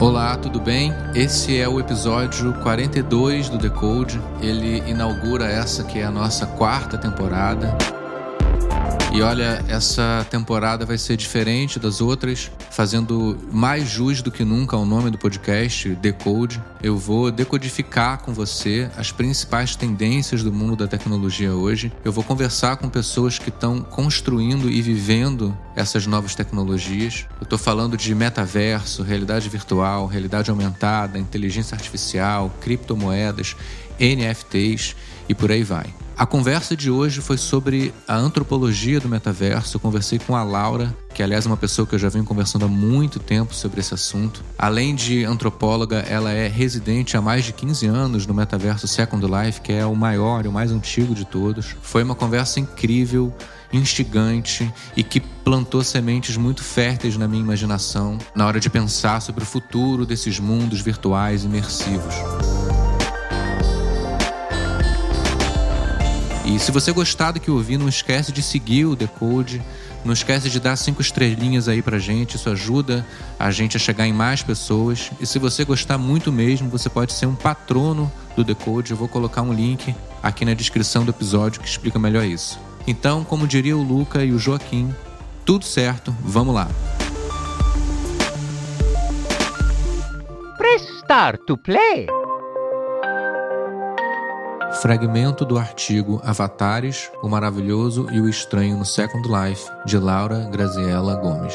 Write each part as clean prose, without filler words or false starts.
Olá, tudo bem? Esse é o episódio 42 do Decode. Ele inaugura essa que é a nossa 4ª temporada. E olha, essa temporada vai ser diferente das outras, fazendo mais jus do que nunca ao nome do podcast, Decode. Eu vou decodificar com você as principais tendências do mundo da tecnologia hoje. Eu vou conversar com pessoas que estão construindo e vivendo essas novas tecnologias. Eu estou falando de metaverso, realidade virtual, realidade aumentada, inteligência artificial, criptomoedas, NFTs e por aí vai. A conversa de hoje foi sobre a antropologia do metaverso. Eu conversei com a Laura, que aliás é uma pessoa que eu já venho conversando há muito tempo sobre esse assunto. Além de antropóloga, ela é residente há mais de 15 anos no metaverso Second Life, que é o maior e o mais antigo de todos. Foi uma conversa incrível, instigante e que plantou sementes muito férteis na minha imaginação na hora de pensar sobre o futuro desses mundos virtuais imersivos. E se você gostar do que ouvir, não esquece de seguir o Decode, não esquece de dar 5 estrelinhas aí pra gente, isso ajuda a gente a chegar em mais pessoas. E se você gostar muito mesmo, você pode ser um patrono do Decode. Eu vou colocar um link aqui na descrição do episódio que explica melhor isso. Então, como diria o Luca e o Joaquim, tudo certo, vamos lá. Press start to play. Fragmento do artigo Avatares, o Maravilhoso e o Estranho no Second Life, de Laura Graziella Gomes.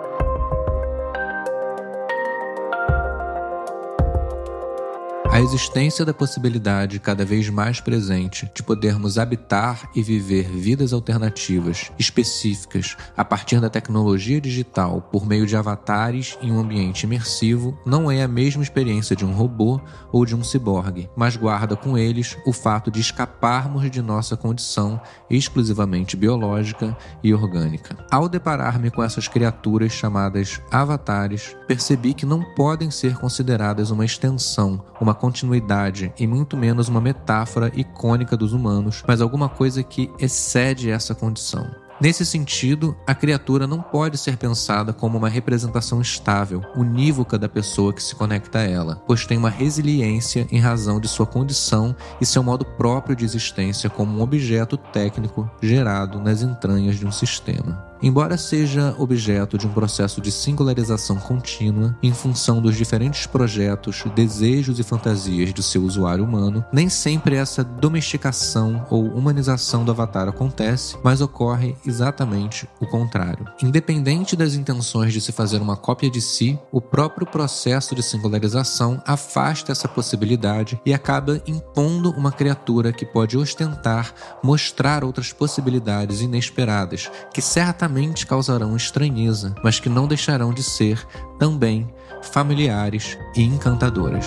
A existência da possibilidade cada vez mais presente de podermos habitar e viver vidas alternativas, específicas, a partir da tecnologia digital por meio de avatares em um ambiente imersivo, não é a mesma experiência de um robô ou de um ciborgue, mas guarda com eles o fato de escaparmos de nossa condição exclusivamente biológica e orgânica. Ao deparar-me com essas criaturas chamadas avatares, percebi que não podem ser consideradas uma extensão, uma continuidade e muito menos uma metáfora icônica dos humanos, mas alguma coisa que excede essa condição. Nesse sentido, a criatura não pode ser pensada como uma representação estável, unívoca da pessoa que se conecta a ela, pois tem uma resiliência em razão de sua condição e seu modo próprio de existência como um objeto técnico gerado nas entranhas de um sistema. Embora seja objeto de um processo de singularização contínua em função dos diferentes projetos, desejos e fantasias do seu usuário humano, nem sempre essa domesticação ou humanização do avatar acontece, mas ocorre exatamente o contrário. Independente das intenções de se fazer uma cópia de si, o próprio processo de singularização afasta essa possibilidade e acaba impondo uma criatura que pode ostentar, mostrar outras possibilidades inesperadas, que certamente causarão estranheza, mas que não deixarão de ser, também, familiares e encantadoras.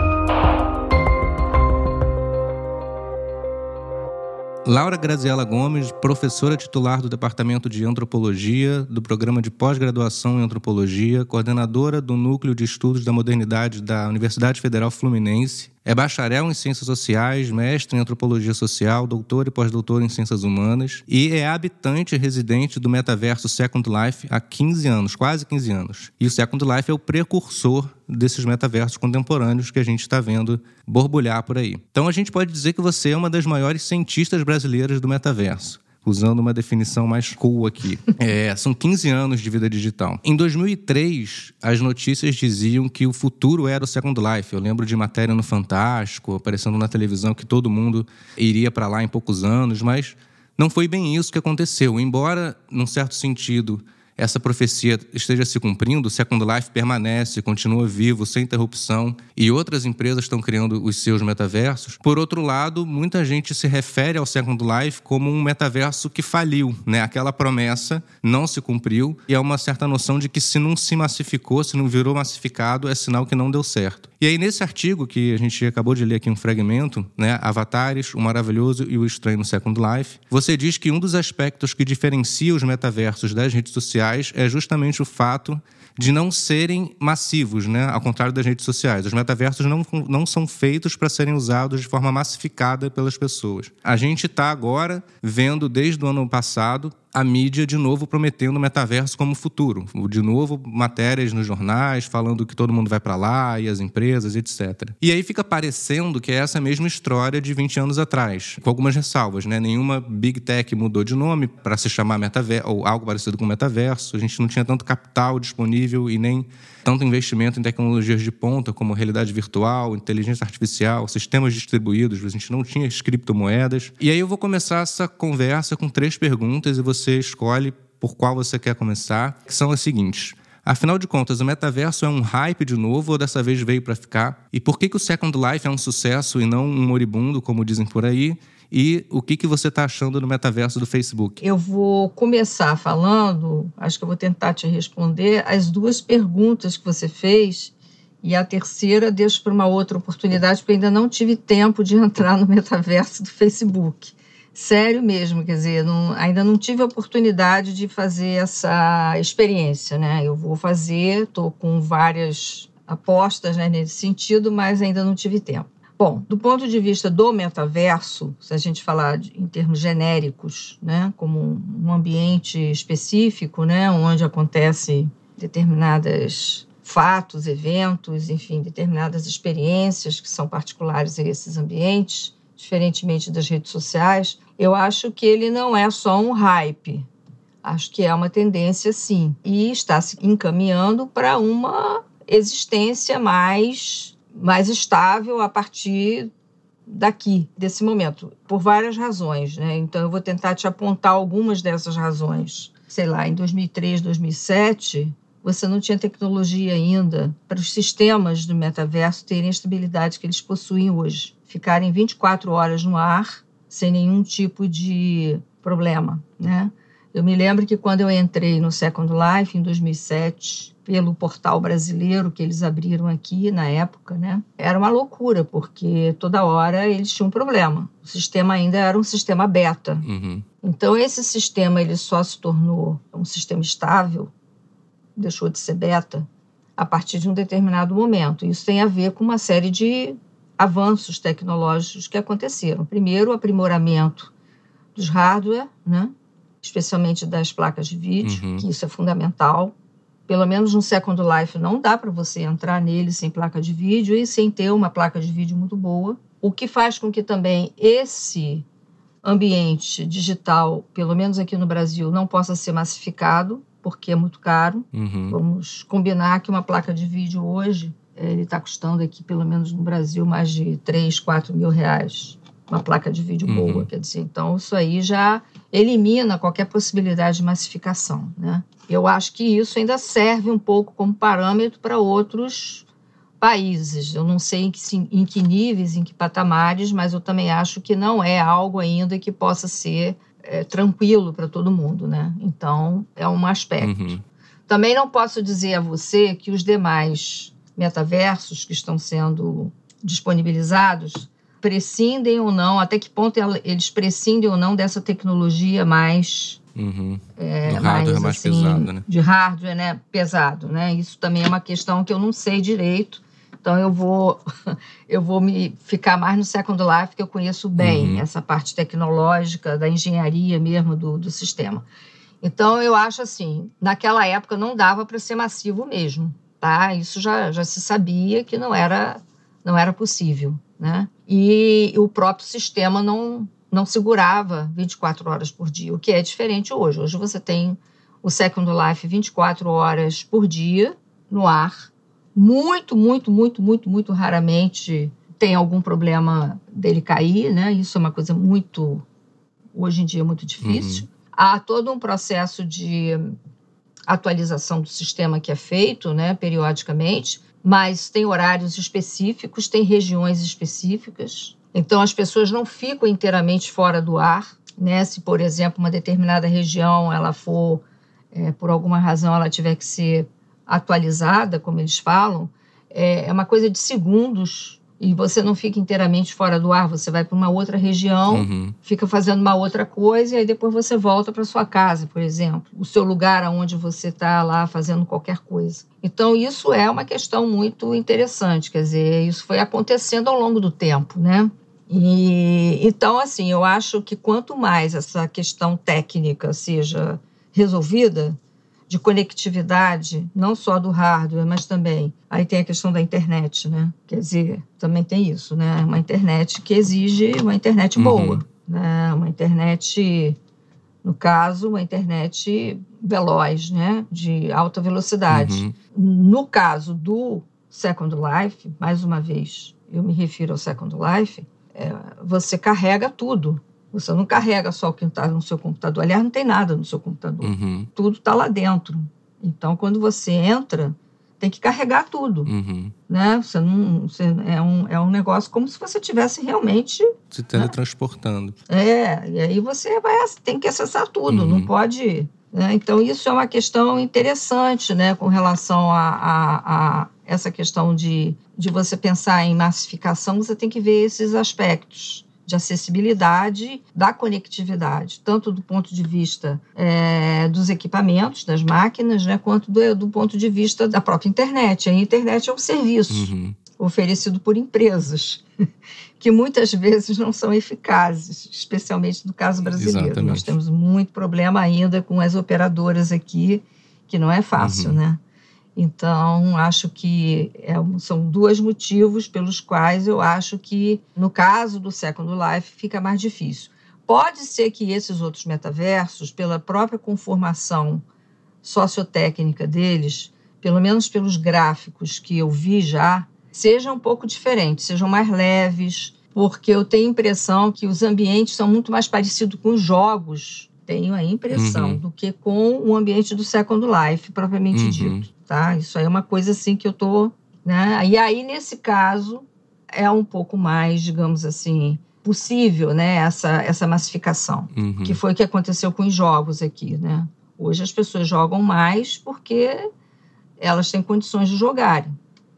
Laura Graziella Gomes, professora titular do Departamento de Antropologia, do Programa de Pós-Graduação em Antropologia, coordenadora do Núcleo de Estudos da Modernidade da Universidade Federal Fluminense, é bacharel em Ciências Sociais, mestre em Antropologia Social, doutor e pós-doutor em Ciências Humanas e é habitante e residente do metaverso Second Life há 15 anos, quase 15 anos. E o Second Life é o precursor desses metaversos contemporâneos que a gente está vendo borbulhar por aí. Então a gente pode dizer que você é uma das maiores cientistas brasileiras do metaverso, usando uma definição mais cool aqui. São 15 anos de vida digital. Em 2003, as notícias diziam que o futuro era o Second Life. Eu lembro de matéria no Fantástico, aparecendo na televisão, que todo mundo iria para lá em poucos anos, mas não foi bem isso que aconteceu. Embora, num certo sentido, essa profecia esteja se cumprindo, o Second Life permanece, continua vivo, sem interrupção, e outras empresas estão criando os seus metaversos. Por outro lado, muita gente se refere ao Second Life como um metaverso que faliu, né? Aquela promessa não se cumpriu, e há uma certa noção de que se não se massificou, se não virou massificado, é sinal que não deu certo. E aí, nesse artigo, que a gente acabou de ler aqui um fragmento, né? Avatares, o Maravilhoso e o Estranho no Second Life, você diz que um dos aspectos que diferencia os metaversos das redes sociais é justamente o fato de não serem massivos, né? Ao contrário das redes sociais. Os metaversos não são feitos para serem usados de forma massificada pelas pessoas. A gente está agora vendo, desde o ano passado, a mídia de novo prometendo o metaverso como futuro. De novo, matérias nos jornais falando que todo mundo vai para lá e as empresas, etc. E aí fica parecendo que é essa mesma história de 20 anos atrás, com algumas ressalvas, né? Nenhuma Big Tech mudou de nome para se chamar metaverso ou algo parecido com metaverso. A gente não tinha tanto capital disponível e nem tanto investimento em tecnologias de ponta como realidade virtual, inteligência artificial, sistemas distribuídos. A gente não tinha as criptomoedas. E aí eu vou começar essa conversa com 3 perguntas e você escolhe por qual você quer começar, que são as seguintes. Afinal de contas, o metaverso é um hype de novo ou dessa vez veio para ficar? E por que o Second Life é um sucesso e não um moribundo, como dizem por aí? E o que você está achando do metaverso do Facebook? Eu vou começar falando, acho que eu vou tentar te responder as 2 perguntas que você fez e a terceira deixo para uma outra oportunidade, porque ainda não tive tempo de entrar no metaverso do Facebook. Sério mesmo, quer dizer, ainda não tive a oportunidade de fazer essa experiência, né? Eu vou fazer, estou com várias apostas, né, nesse sentido, mas ainda não tive tempo. Bom, do ponto de vista do metaverso, se a gente falar em termos genéricos, né, como um ambiente específico, né, onde acontecem determinados fatos, eventos, enfim, determinadas experiências que são particulares a esses ambientes, diferentemente das redes sociais, eu acho que ele não é só um hype. Acho que é uma tendência, sim, e está se encaminhando para uma existência mais estável a partir desse momento, por várias razões, né? Então, eu vou tentar te apontar algumas dessas razões. Sei lá, em 2003, 2007, você não tinha tecnologia ainda para os sistemas do metaverso terem a estabilidade que eles possuem hoje. Ficarem 24 horas no ar, sem nenhum tipo de problema, né? Eu me lembro que quando eu entrei no Second Life, em 2007, pelo portal brasileiro que eles abriram aqui na época, né? Era uma loucura, porque toda hora eles tinham um problema. O sistema ainda era um sistema beta. Uhum. Então, esse sistema ele só se tornou um sistema estável, deixou de ser beta, a partir de um determinado momento. Isso tem a ver com uma série de avanços tecnológicos que aconteceram. Primeiro, o aprimoramento dos hardware, né? Especialmente das placas de vídeo, que isso é fundamental. Pelo menos no Second Life não dá para você entrar nele sem placa de vídeo e sem ter uma placa de vídeo muito boa. O que faz com que também esse ambiente digital, pelo menos aqui no Brasil, não possa ser massificado, porque é muito caro. Vamos combinar que uma placa de vídeo hoje, ele está custando aqui, pelo menos no Brasil, mais de 3, 4 mil reais. Uma placa de vídeo boa, quer dizer, então isso aí já elimina qualquer possibilidade de massificação, né? Eu acho que isso ainda serve um pouco como parâmetro para outros países. Eu não sei em que níveis, em que patamares, mas eu também acho que não é algo ainda que possa ser tranquilo para todo mundo, né? Então, é um aspecto. Também não posso dizer a você que os demais metaversos que estão sendo disponibilizados prescindem ou não, até que ponto eles prescindem ou não dessa tecnologia mais... hardware mais assim, pesado, né? De hardware, né? Pesado, né? Isso também é uma questão que eu não sei direito, então eu vou me ficar mais no Second Life, que eu conheço bem essa parte tecnológica, da engenharia mesmo do sistema. Então, eu acho assim, naquela época não dava para ser massivo mesmo, tá? Isso já se sabia que não era possível, né? E o próprio sistema não segurava 24 horas por dia, o que é diferente hoje. Hoje você tem o Second Life 24 horas por dia no ar. Muito, muito, muito, muito, muito raramente tem algum problema dele cair, né? Isso é uma coisa hoje em dia, muito difícil. Há todo um processo de atualização do sistema que é feito, né, periodicamente, mas tem horários específicos, tem regiões específicas. Então, as pessoas não ficam inteiramente fora do ar, né? Se, por exemplo, uma determinada região, ela for, por alguma razão, ela tiver que ser atualizada, como eles falam, é uma coisa de segundos e você não fica inteiramente fora do ar, você vai para uma outra região, fica fazendo uma outra coisa e aí depois você volta para sua casa, por exemplo, o seu lugar onde você está lá fazendo qualquer coisa. Então, isso é uma questão muito interessante, quer dizer, isso foi acontecendo ao longo do tempo, né? Então, assim, eu acho que quanto mais essa questão técnica seja resolvida, de conectividade, não só do hardware, mas também, aí tem a questão da internet, né? Quer dizer, também tem isso, né? Uma internet que exige uma internet boa, né? Uma internet, no caso, uma internet veloz, né? De alta velocidade. No caso do Second Life, mais uma vez, eu me refiro ao Second Life, você carrega tudo. Você não carrega só o que está no seu computador. Aliás, não tem nada no seu computador. Tudo está lá dentro. Então, quando você entra, tem que carregar tudo. Né? É um negócio como se você estivesse realmente... Se teletransportando. E aí você tem que acessar tudo. Não pode... Né? Então, isso é uma questão interessante, né? Com relação a essa questão de você pensar em massificação, você tem que ver esses aspectos de acessibilidade da conectividade, tanto do ponto de vista dos equipamentos, das máquinas, né, quanto do ponto de vista da própria internet. A internet é um serviço oferecido por empresas que muitas vezes não são eficazes, especialmente no caso brasileiro. Exatamente. Nós temos muito problema ainda com as operadoras aqui, que não é fácil, né? Então, acho que são dois motivos pelos quais eu acho que, no caso do Second Life, fica mais difícil. Pode ser que esses outros metaversos, pela própria conformação sociotécnica deles, pelo menos pelos gráficos que eu vi já, sejam um pouco diferentes, sejam mais leves, porque eu tenho a impressão que os ambientes são muito mais parecidos com os jogos, tenho a impressão, do que com o ambiente do Second Life, propriamente dito. Tá? Isso aí é uma coisa assim que eu tô... Né? E aí, nesse caso, é um pouco mais, digamos assim, possível, né? essa massificação, que foi o que aconteceu com os jogos aqui. Né? Hoje as pessoas jogam mais porque elas têm condições de jogarem.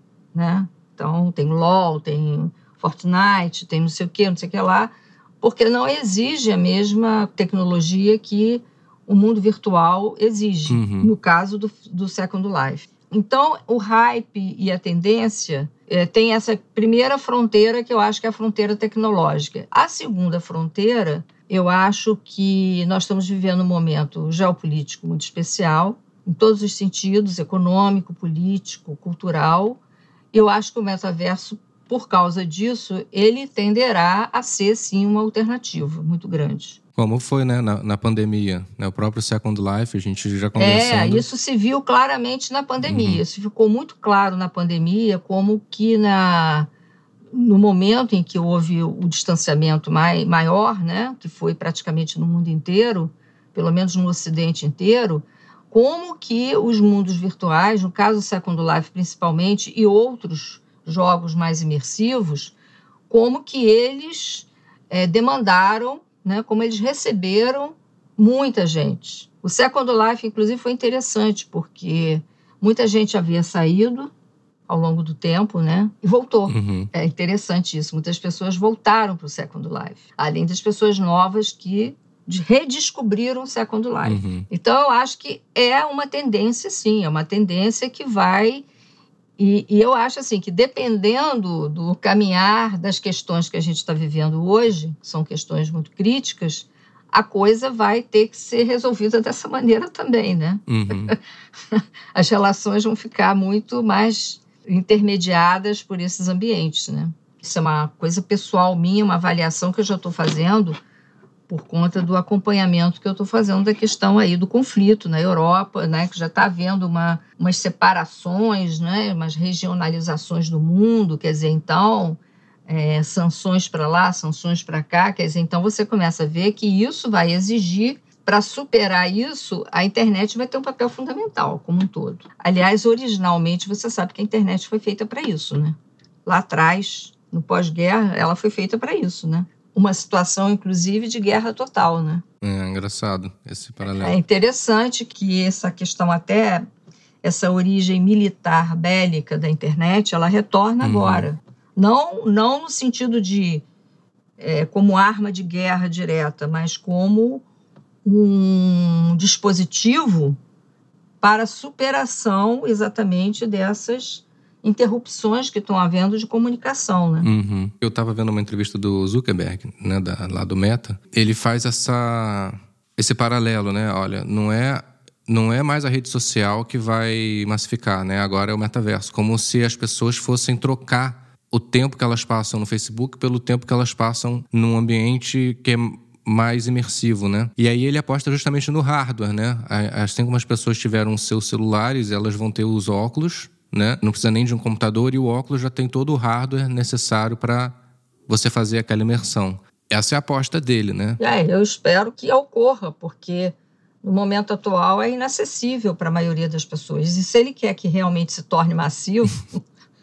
Né? Então, tem LOL, tem Fortnite, tem não sei o que lá, porque não exige a mesma tecnologia que o mundo virtual exige, no caso do Second Life. Então, o hype e a tendência tem essa primeira fronteira, que eu acho que é a fronteira tecnológica. A segunda fronteira, eu acho que nós estamos vivendo um momento geopolítico muito especial, em todos os sentidos, econômico, político, cultural. Eu acho que o metaverso, por causa disso, ele tenderá a ser, sim, uma alternativa muito grande. Como foi, né, na pandemia, né, o próprio Second Life, a gente já conversando... Isso se viu claramente na pandemia. Isso ficou muito claro na pandemia, como que no momento em que houve o distanciamento maior, né, que foi praticamente no mundo inteiro, pelo menos no Ocidente inteiro, como que os mundos virtuais, no caso do Second Life principalmente, e outros jogos mais imersivos, como que eles demandaram, né, como eles receberam muita gente. O Second Life, inclusive, foi interessante, porque muita gente havia saído ao longo do tempo, né, e voltou. É interessante isso. Muitas pessoas voltaram para o Second Life, além das pessoas novas que redescobriram o Second Life. Então, eu acho que é uma tendência, sim, é uma tendência que vai... E eu acho assim que, dependendo do caminhar das questões que a gente está vivendo hoje, que são questões muito críticas, a coisa vai ter que ser resolvida dessa maneira também, né? As relações vão ficar muito mais intermediadas por esses ambientes, né? Isso é uma coisa pessoal minha, uma avaliação que eu já estou fazendo por conta do acompanhamento que eu estou fazendo da questão aí do conflito na Europa, né, que já está havendo umas separações, né, umas regionalizações do mundo, quer dizer, então, sanções para lá, sanções para cá, quer dizer, então você começa a ver que isso vai exigir, para superar isso, a internet vai ter um papel fundamental, como um todo. Aliás, originalmente, você sabe que a internet foi feita para isso, né? Lá atrás, no pós-guerra, ela foi feita para isso, né? Uma situação, inclusive, de guerra total, né? É engraçado esse paralelo. É interessante que essa questão, até essa origem militar bélica da internet, ela retorna agora. Não no sentido de como arma de guerra direta, mas como um dispositivo para superação exatamente dessas interrupções que estão havendo de comunicação, né? Uhum. Eu estava vendo uma entrevista do Zuckerberg, né, lá do Meta. Ele faz esse paralelo, né? Olha, não é mais a rede social que vai massificar, né? Agora é o metaverso. Como se as pessoas fossem trocar o tempo que elas passam no Facebook pelo tempo que elas passam num ambiente que é mais imersivo, né? E aí ele aposta justamente no hardware, né? Assim como as pessoas tiveram seus celulares, elas vão ter os óculos, né? Não precisa nem de um computador, e o óculos já tem todo o hardware necessário para você fazer aquela imersão. Essa é a aposta dele, né? Eu espero que ocorra, porque no momento atual é inacessível para a maioria das pessoas. E se ele quer que realmente se torne massivo,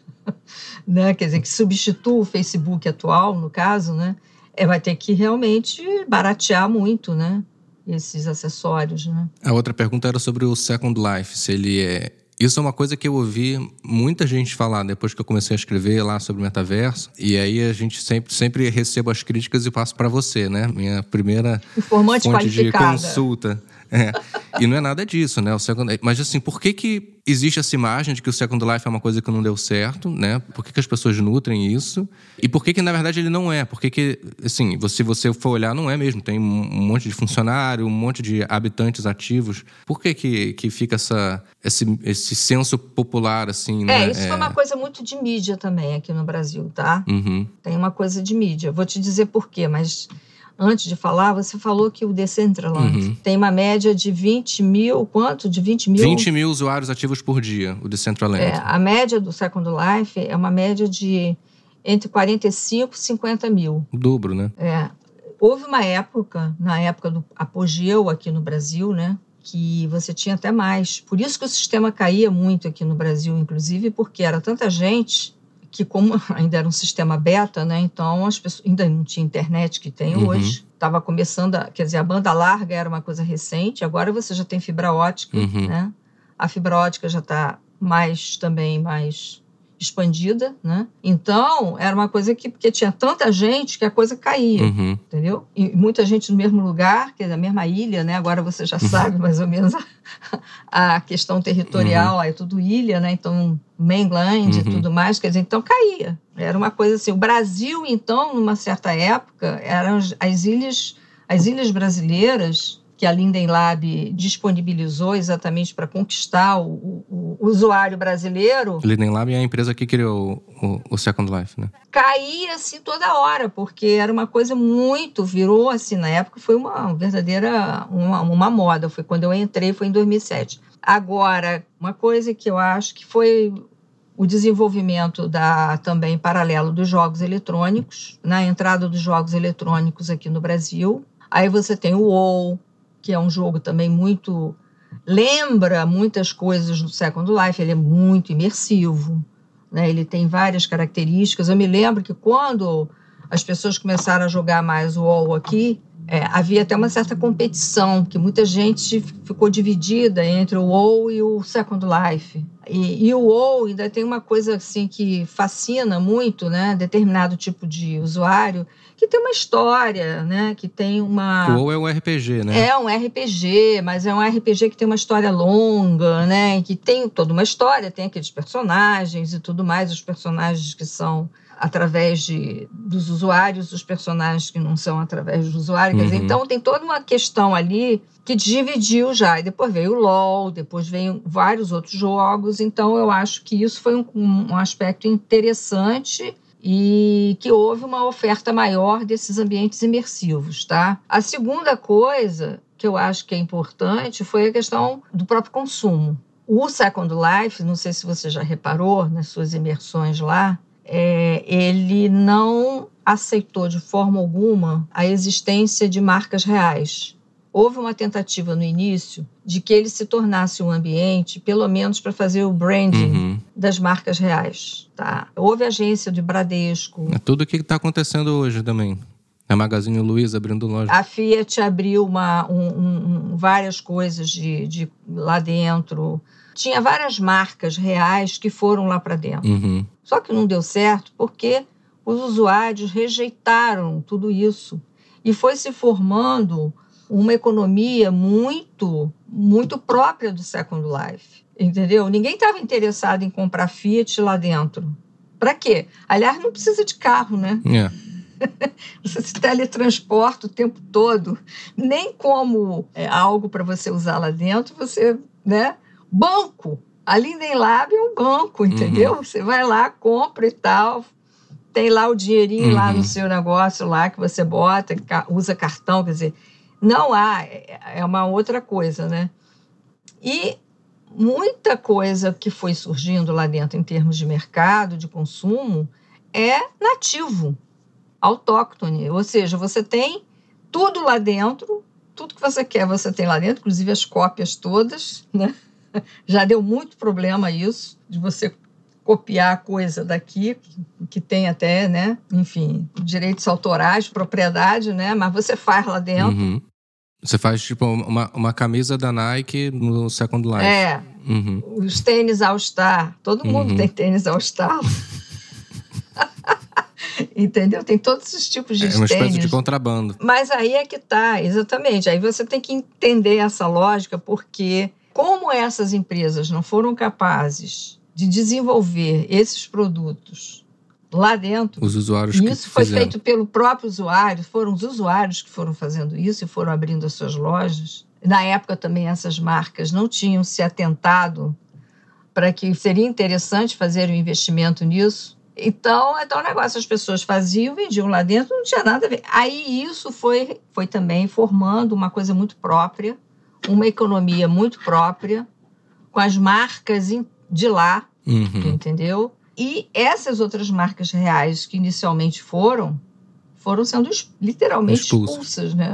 né? Quer dizer, que substitua o Facebook atual, no caso, né? Vai ter que realmente baratear muito, né? Esses acessórios, né? A outra pergunta era sobre o Second Life, se ele é... Isso é uma coisa que eu ouvi muita gente falar depois que eu comecei a escrever lá sobre o metaverso. E aí a gente sempre recebo as críticas e passo para você, né? Minha primeira informante fonte de qualificada. consulta. E não é nada disso, né? Mas assim, por que existe essa imagem de que o Second Life é uma coisa que não deu certo, né? Por que as pessoas nutrem isso? E por que na verdade ele não é? Por que assim, se você for olhar, não é mesmo? Tem um monte de funcionário, um monte de habitantes ativos. Por que fica esse senso popular, assim, né? Isso foi uma coisa muito de mídia também aqui no Brasil, tá? Uhum. Tem uma coisa de mídia. Vou te dizer por quê, mas... Antes de falar, você falou que o Decentraland tem uma média de 20 mil... Quanto? De 20 mil? 20 mil usuários ativos por dia, o Decentraland. A média do Second Life é uma média de entre 45 e 50 mil. O dobro, né? Houve uma época, na época do apogeu aqui no Brasil, né? Que você tinha até mais. Por isso que o sistema caía muito aqui no Brasil, inclusive, porque era tanta gente... que como ainda era um sistema beta, né, então as pessoas ainda não tinha internet que tem hoje, estava começando, quer dizer, a banda larga era uma coisa recente, agora você já tem fibra ótica, né, a fibra ótica já está mais expandida, né, então era uma coisa porque tinha tanta gente que a coisa caía, entendeu? E muita gente no mesmo lugar, quer dizer, a mesma ilha, né, agora você já sabe mais ou menos a questão territorial, é tudo ilha, né, então mainland e tudo mais, quer dizer, então caía. Era uma coisa assim, o Brasil, então, numa certa época, eram as ilhas brasileiras que a Linden Lab disponibilizou exatamente para conquistar o usuário brasileiro. Linden Lab é a empresa que criou o Second Life, né? Caía assim toda hora, porque era uma coisa virou assim, na época foi uma verdadeira, uma moda, foi quando eu entrei, foi em 2007. Agora, uma coisa que eu acho que foi o desenvolvimento também paralelo dos jogos eletrônicos, na entrada dos jogos eletrônicos aqui no Brasil. Aí você tem o WoW, que é um jogo também lembra muitas coisas do Second Life, ele é muito imersivo, né? Ele tem várias características. Eu me lembro que quando as pessoas começaram a jogar mais o WoW aqui, havia até uma certa competição, que muita gente ficou dividida entre o WoW e o Second Life. E o WoW ainda tem uma coisa assim que fascina muito, né, determinado tipo de usuário, que tem uma história, né, que tem uma... O WoW é um RPG, né? É um RPG, mas é um RPG que tem uma história longa, né, que tem toda uma história, tem aqueles personagens e tudo mais, os personagens que são através dos usuários, os personagens que não são através do usuário. Quer dizer, então tem toda uma questão ali que dividiu já. E depois veio o LoL, depois veio vários outros jogos. Então eu acho que isso foi um aspecto interessante e que houve uma oferta maior desses ambientes imersivos, tá? A segunda coisa que eu acho que é importante foi a questão do próprio consumo. O Second Life, não sei se você já reparou nas suas imersões lá, ele não aceitou de forma alguma a existência de marcas reais. Houve uma tentativa no início de que ele se tornasse um ambiente, pelo menos para fazer o branding das marcas reais. Tá? Houve agência de Bradesco. É tudo o que está acontecendo hoje também. A Magazine Luiza abrindo loja. A Fiat abriu várias coisas de lá dentro. Tinha várias marcas reais que foram lá para dentro. Só que não deu certo porque os usuários rejeitaram tudo isso. E foi se formando uma economia muito, muito própria do Second Life, entendeu? Ninguém estava interessado em comprar Fiat lá dentro. Para quê? Aliás, não precisa de carro, né? Você se teletransporta o tempo todo. Nem como algo para você usar lá dentro, você, né? Banco. A Linden Lab é um banco, entendeu? Você vai lá, compra e tal, tem lá o dinheirinho lá no seu negócio lá que você bota, usa cartão, quer dizer, não há, é uma outra coisa, né? E muita coisa que foi surgindo lá dentro em termos de mercado, de consumo, é nativo, autóctone, ou seja, você tem tudo lá dentro, tudo que você quer você tem lá dentro, inclusive as cópias todas, né? Já deu muito problema isso, de você copiar a coisa daqui, que tem até, né, enfim, direitos autorais, propriedade, né, mas você faz lá dentro. Você faz, tipo, uma camisa da Nike no Second Life. Os tênis All-Star, todo mundo tem tênis All-Star. Entendeu? Tem todos esses tipos de tênis. É uma espécie de contrabando. Mas aí é que tá, exatamente. Aí você tem que entender essa lógica, porque como essas empresas não foram capazes de desenvolver esses produtos lá dentro, os usuários isso foi feito pelo próprio usuário, foram os usuários que foram fazendo isso e foram abrindo as suas lojas. Na época também essas marcas não tinham se atentado para que seria interessante fazer um investimento nisso. Então, é tal negócio, as pessoas faziam, vendiam lá dentro, não tinha nada a ver. Aí isso foi também formando uma coisa muito própria, uma economia muito própria, com as marcas de lá, entendeu? E essas outras marcas reais que inicialmente foram sendo literalmente expulsas, né?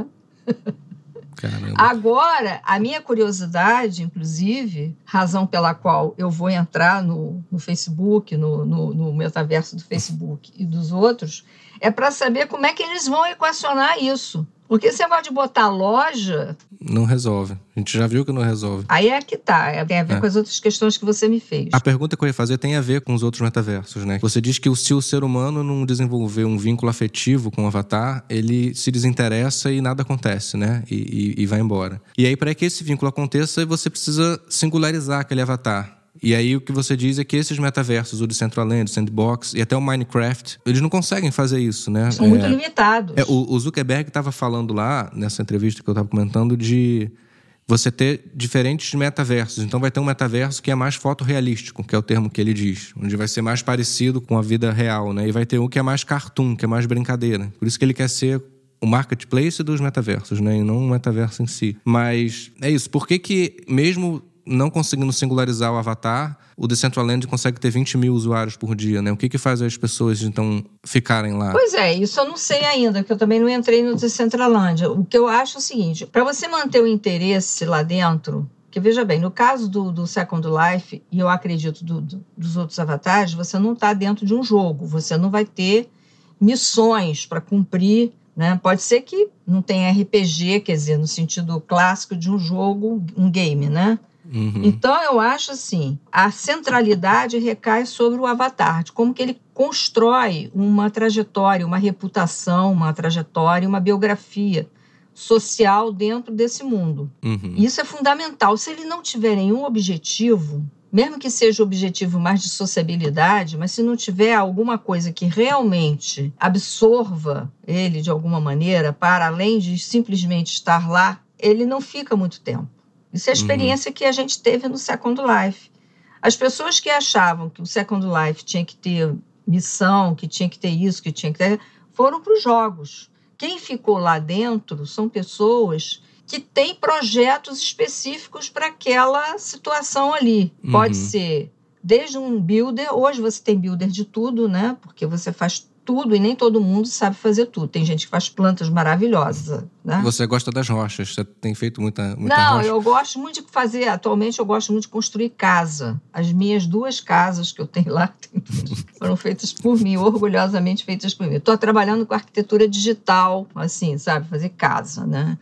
Caramba. Agora, a minha curiosidade, inclusive, razão pela qual eu vou entrar no Facebook, no metaverso do Facebook e dos outros, é para saber como é que eles vão equacionar isso. Porque esse negócio de botar loja... Não resolve. A gente já viu que não resolve. Aí é que tá. Tem a ver com as outras questões que você me fez. A pergunta que eu ia fazer tem a ver com os outros metaversos, né? Você diz que se o ser humano não desenvolver um vínculo afetivo com o avatar, ele se desinteressa e nada acontece, né? E vai embora. E aí, para que esse vínculo aconteça, você precisa singularizar aquele avatar. E aí o que você diz é que esses metaversos, o Decentraland, o Sandbox e até o Minecraft, eles não conseguem fazer isso, né? São muito limitados. O Zuckerberg estava falando lá, nessa entrevista que eu estava comentando, de você ter diferentes metaversos. Então vai ter um metaverso que é mais fotorrealístico, que é o termo que ele diz, onde vai ser mais parecido com a vida real, né? E vai ter um que é mais cartoon, que é mais brincadeira. Por isso que ele quer ser o marketplace dos metaversos, né? E não o metaverso em si. Mas é isso. Por que mesmo não conseguindo singularizar o avatar, o Decentraland consegue ter 20 mil usuários por dia, né? O que faz as pessoas, então, ficarem lá? Pois é, isso eu não sei ainda, que eu também não entrei no Decentraland. O que eu acho é o seguinte, para você manter o interesse lá dentro, que veja bem, no caso do Second Life, e eu acredito dos outros avatares, você não está dentro de um jogo, você não vai ter missões para cumprir, né? Pode ser que não tenha RPG, quer dizer, no sentido clássico de um jogo, um game, né? Então, eu acho assim, a centralidade recai sobre o avatar, de como que ele constrói uma trajetória, uma reputação, uma trajetória, uma biografia social dentro desse mundo. Isso é fundamental. Se ele não tiver nenhum objetivo, mesmo que seja o objetivo mais de sociabilidade, mas se não tiver alguma coisa que realmente absorva ele de alguma maneira, para além de simplesmente estar lá, ele não fica muito tempo. Isso é a experiência que a gente teve no Second Life. As pessoas que achavam que o Second Life tinha que ter missão, que tinha que ter isso, que tinha que ter... foram para os jogos. Quem ficou lá dentro são pessoas que têm projetos específicos para aquela situação ali. Pode ser desde um builder, hoje você tem builder de tudo, né? Porque você faz tudo e nem todo mundo sabe fazer tudo. Tem gente que faz plantas maravilhosas, né? Você gosta das rochas? Você tem feito muita Não, rocha? eu gosto muito de fazer... Atualmente eu gosto muito de construir casa. As minhas 2 casas que eu tenho lá foram feitas por mim, orgulhosamente feitas por mim. Estou trabalhando com arquitetura digital, assim, sabe? Fazer casa, né?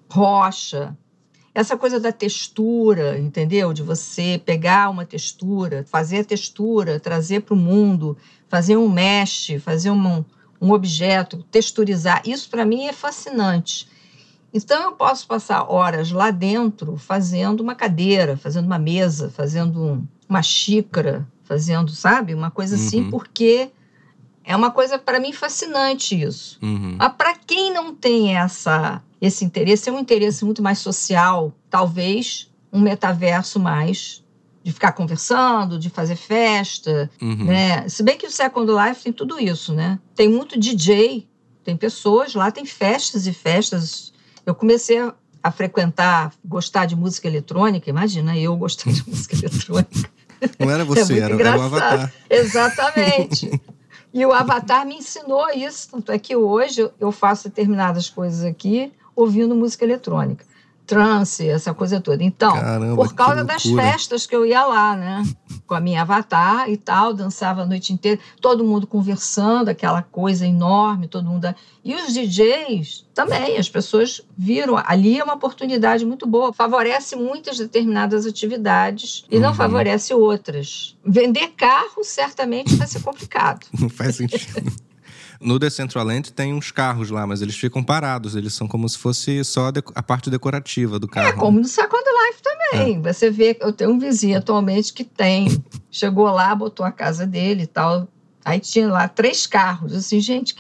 Rocha. Essa coisa da textura, entendeu? De você pegar uma textura, fazer a textura, trazer para o mundo, fazer um mesh, fazer um objeto, texturizar. Isso, para mim, é fascinante. Então, eu posso passar horas lá dentro fazendo uma cadeira, fazendo uma mesa, fazendo uma xícara, fazendo, sabe? Uma coisa assim, porque é uma coisa, para mim, fascinante isso. Mas para quem não tem esse interesse, é um interesse muito mais social, talvez um metaverso mais de ficar conversando, de fazer festa, né? Se bem que o Second Life tem tudo isso, né? Tem muito DJ, tem pessoas lá, tem festas e festas. Eu comecei a frequentar, gostar de música eletrônica, imagina eu gostar de música eletrônica. Não era você, era o Avatar. Exatamente. E o Avatar me ensinou isso, tanto é que hoje eu faço determinadas coisas aqui ouvindo música eletrônica. Trance, essa coisa toda. Então, caramba, por causa das festas que eu ia lá, né? Com a minha Avatar e tal, dançava a noite inteira, todo mundo conversando, aquela coisa enorme, todo mundo... E os DJs também, as pessoas viram, ali é uma oportunidade muito boa, favorece muitas determinadas atividades e não favorece outras. Vender carro certamente vai ser complicado. Não faz sentido. No Decentraland tem uns carros lá, mas eles ficam parados. Eles são como se fosse só a parte decorativa do carro. Como no Second Life também. Você vê, eu tenho um vizinho atualmente que chegou lá, botou a casa dele e tal. Aí tinha lá 3 carros. Assim, gente,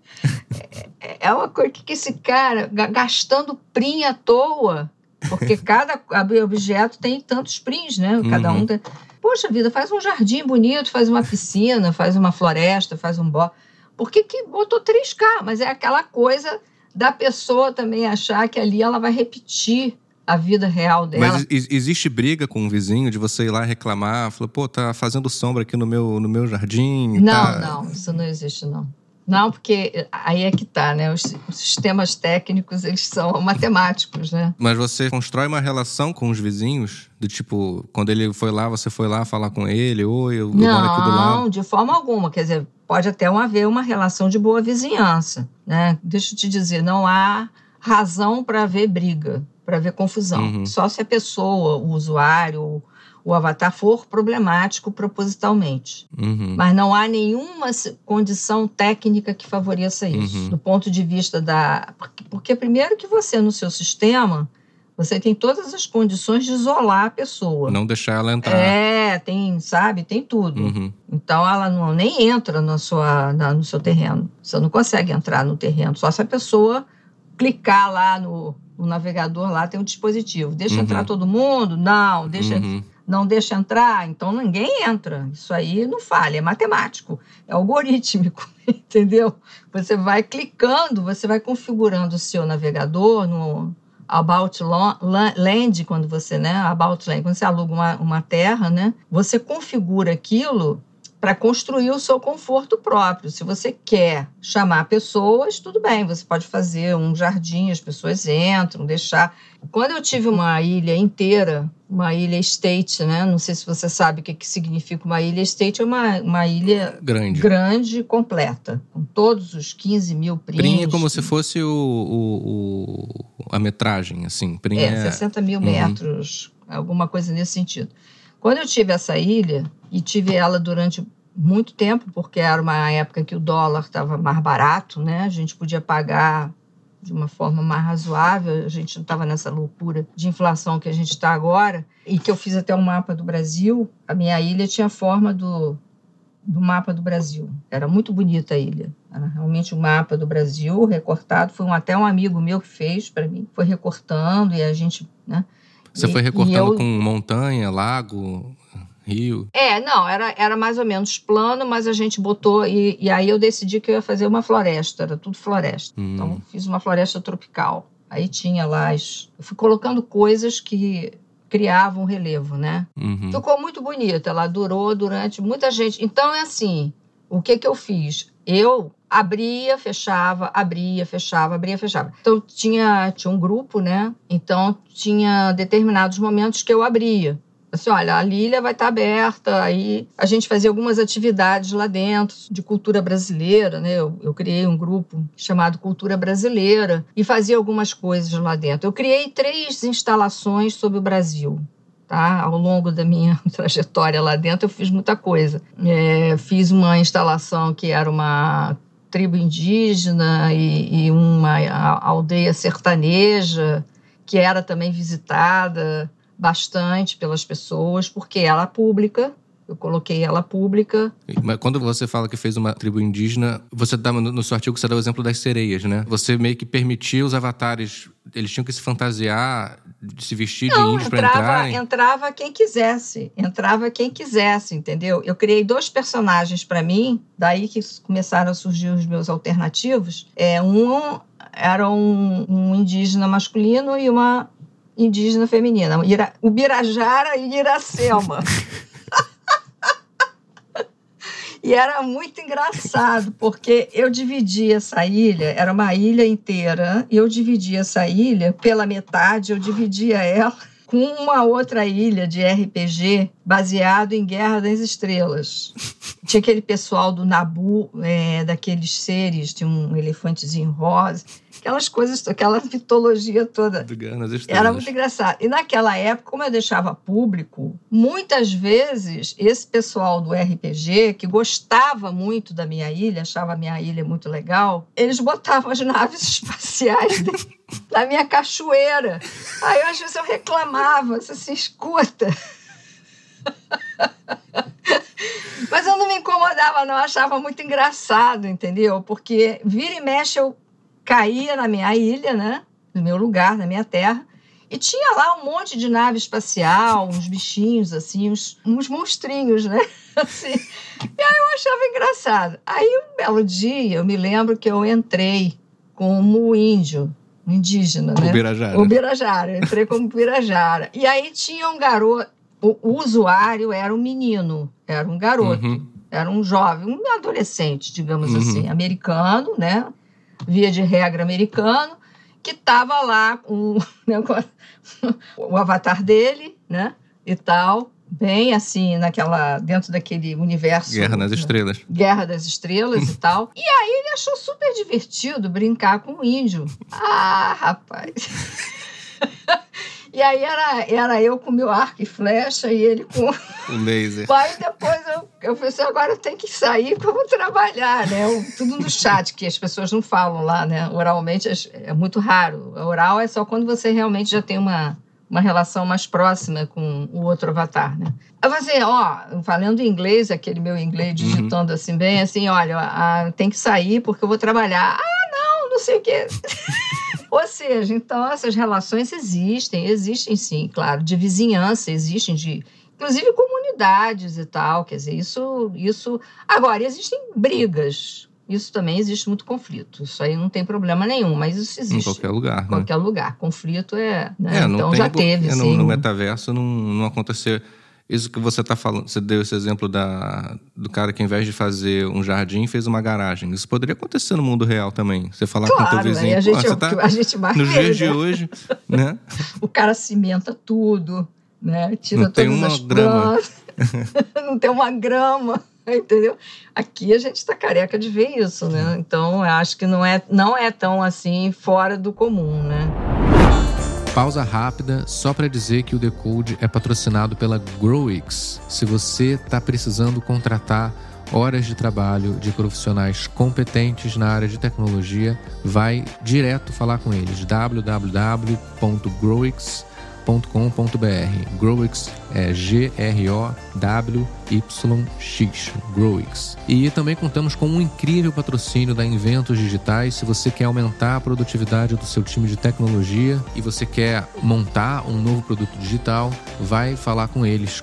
é uma coisa que esse cara, gastando prim à toa, porque cada objeto tem tantos prims, né? Cada um tem... Poxa vida, faz um jardim bonito, faz uma piscina, faz uma floresta, faz um bosque. Por que botou 3 carros? Mas é aquela coisa da pessoa também achar que ali ela vai repetir a vida real dela. Mas existe briga com o vizinho de você ir lá reclamar? Falar, pô, tá fazendo sombra aqui no meu jardim? Não, isso não existe, não. Não, porque aí é que tá, né? Os sistemas técnicos, eles são matemáticos, né? Mas você constrói uma relação com os vizinhos? Do tipo, quando ele foi lá, você foi lá falar com ele? Oi, eu moro aqui do lado. Não, de forma alguma. Quer dizer, pode até haver uma relação de boa vizinhança, né? Deixa eu te dizer, não há razão para haver briga, para haver confusão. Só se a pessoa, o usuário, o avatar for problemático propositalmente. Mas não há nenhuma condição técnica que favoreça isso. Do ponto de vista da... Porque primeiro que você, no seu sistema, você tem todas as condições de isolar a pessoa. Não deixar ela entrar. Tem tudo. Então, ela nem entra no seu terreno. Você não consegue entrar no terreno. Só se a pessoa clicar lá no navegador, lá tem um dispositivo. Deixa entrar todo mundo? Não, não deixa entrar, então ninguém entra. Isso aí não falha, é matemático, é algorítmico, entendeu? Você vai clicando, você vai configurando o seu navegador no About Land, quando você, né? About Land, quando você aluga uma terra, né? Você configura aquilo para construir o seu conforto próprio. Se você quer chamar pessoas, tudo bem, você pode fazer um jardim, as pessoas entram, deixar... Quando eu tive uma ilha inteira, uma ilha estate, né? Não sei se você sabe o que significa uma ilha estate, é uma ilha grande, completa, com todos os 15 mil prims. Prim é como se fosse a metragem, assim. Prim 60 mil metros, alguma coisa nesse sentido. Quando eu tive essa ilha, e tive ela durante muito tempo, porque era uma época que o dólar estava mais barato, né? A gente podia pagar de uma forma mais razoável, a gente não estava nessa loucura de inflação que a gente está agora, e que eu fiz até um mapa do Brasil. A minha ilha tinha a forma do mapa do Brasil. Era muito bonita a ilha. Era realmente um mapa do Brasil recortado. Foi até um amigo meu que fez para mim. Foi recortando e a gente... né? Você foi recortando com montanha, lago, rio? Não, era mais ou menos plano, mas a gente botou... E aí eu decidi que eu ia fazer uma floresta, era tudo floresta. Então, fiz uma floresta tropical. Aí tinha lá... Eu fui colocando coisas que criavam relevo, né? Ficou muito bonita, ela durou durante muita gente. Então, é assim, o que eu fiz? Eu abria, fechava, abria, fechava, abria, fechava. Então, tinha um grupo, né? Então, tinha determinados momentos que eu abria. Assim, olha, a ilha vai estar aberta, aí a gente fazia algumas atividades lá dentro de cultura brasileira, né? Eu criei um grupo chamado Cultura Brasileira e fazia algumas coisas lá dentro. Eu criei 3 instalações sobre o Brasil. Tá? Ao longo da minha trajetória lá dentro, eu fiz muita coisa. Fiz uma instalação que era uma tribo indígena e uma aldeia sertaneja, que era também visitada bastante pelas pessoas, porque ela é pública. Eu coloquei ela pública. Mas quando você fala que fez uma tribo indígena, você dá no seu artigo, você dá o exemplo das sereias, né? Você meio que permitia os avatares, eles tinham que se fantasiar, de se vestir de índios para entrarem? Entrava quem quisesse. Entrava quem quisesse, entendeu? Eu criei 2 personagens para mim, daí que começaram a surgir os meus alternativos. Um era um indígena masculino e uma indígena feminina. O Birajara e Iracema. E era muito engraçado, porque eu dividia essa ilha, era uma ilha inteira, e eu dividia essa ilha pela metade, eu dividia ela com uma outra ilha de RPG baseado em Guerra das Estrelas. Tinha aquele pessoal do Nabu, daqueles seres, tinha um elefantezinho rosa, aquelas coisas, aquela mitologia toda. Era muito engraçado. E naquela época, como eu deixava público, muitas vezes esse pessoal do RPG, que gostava muito da minha ilha, achava a minha ilha muito legal, eles botavam as naves espaciais na minha cachoeira. Aí às vezes eu reclamava, assim, escuta. Mas eu não me incomodava, não, eu achava muito engraçado, entendeu? Porque vira e mexe eu caía na minha ilha, né? No meu lugar, na minha terra, e tinha lá um monte de nave espacial, uns bichinhos, assim, uns monstrinhos, né? Assim. E aí eu achava engraçado. Aí um belo dia, eu me lembro que eu entrei como índio, indígena, né? O Birajara. Eu entrei como Birajara. E aí tinha um garoto, o usuário era um menino, era um garoto, era um jovem, um adolescente, digamos assim, americano, né? Via de regra americano, que estava lá com o avatar dele, né? E tal, bem assim, dentro daquele universo. Guerra nas Estrelas. Guerra das Estrelas e tal. E aí ele achou super divertido brincar com o índio. Ah, rapaz! E aí era eu com meu arco e flecha e ele com o laser. Aí depois eu pensei, agora eu tenho que sair porque eu vou trabalhar, né? Tudo no chat, que as pessoas não falam lá, né? Oralmente é muito raro. A oral é só quando você realmente já tem uma relação mais próxima com o outro avatar, né? Eu falei assim, falando em inglês, aquele meu inglês digitando assim bem, assim, olha, tem que sair porque eu vou trabalhar. Não sei o quê. Ou seja, então essas relações existem sim, claro, de vizinhança, inclusive comunidades e tal, quer dizer, isso... Agora, existem brigas, isso também existe muito conflito, isso aí não tem problema nenhum, mas isso existe. Em qualquer lugar, né? Qualquer lugar, conflito né? Então já teve, sim. No metaverso não aconteceu... Isso que você está falando, você deu esse exemplo do cara que, ao invés de fazer um jardim, fez uma garagem. Isso poderia acontecer no mundo real também. Você falar com o teu vizinho, a gente nos dias de hoje, né? O cara cimenta tudo, né? Tira todas as plantas. Não tem uma grama, entendeu? Aqui a gente está careca de ver isso, né? Então, eu acho que não é tão assim fora do comum, né? Pausa rápida, só para dizer que o Decode é patrocinado pela Growix. Se você está precisando contratar horas de trabalho de profissionais competentes na área de tecnologia, vai direto falar com eles. www.growix.com.br. Growix é Growx, Growix. E também contamos com um incrível patrocínio da Inventos Digitais. Se você quer aumentar a produtividade do seu time de tecnologia e você quer montar um novo produto digital, vai falar com eles.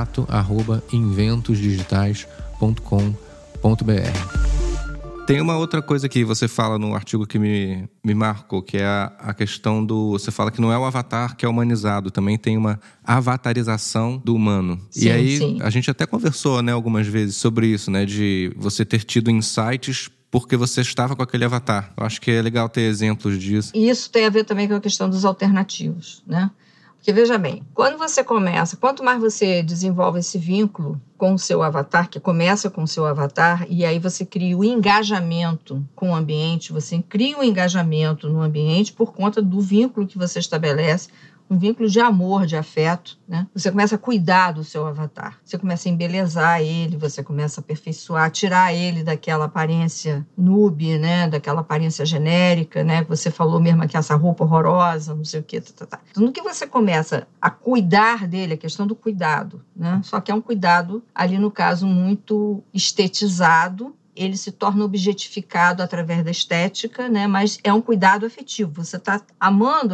contato@inventosdigitais.com.br. Tem uma outra coisa que você fala no artigo que me marcou, que é a questão você fala que não é o avatar que é humanizado, também tem uma avatarização do humano. Sim, e aí, sim. A gente até conversou, né, algumas vezes sobre isso, né, de você ter tido insights porque você estava com aquele avatar. Eu acho que é legal ter exemplos disso. E isso tem a ver também com a questão dos alternativos, né? Porque, veja bem, quanto mais você desenvolve esse vínculo com o seu avatar, que começa com o seu avatar, e aí você cria o engajamento com o ambiente, você cria um engajamento no ambiente por conta do vínculo que você estabelece, um vínculo de amor, de afeto, né? Você começa a cuidar do seu avatar, você começa a embelezar ele, você começa a aperfeiçoar, tirar ele daquela aparência noob, né? Daquela aparência genérica, né? Você falou mesmo que essa roupa horrorosa, não sei o quê. Então, no que você começa a cuidar dele, a questão do cuidado, né? Só que é um cuidado, ali no caso, muito estetizado, ele se torna objetificado através da estética, né? Mas é um cuidado afetivo. Você está amando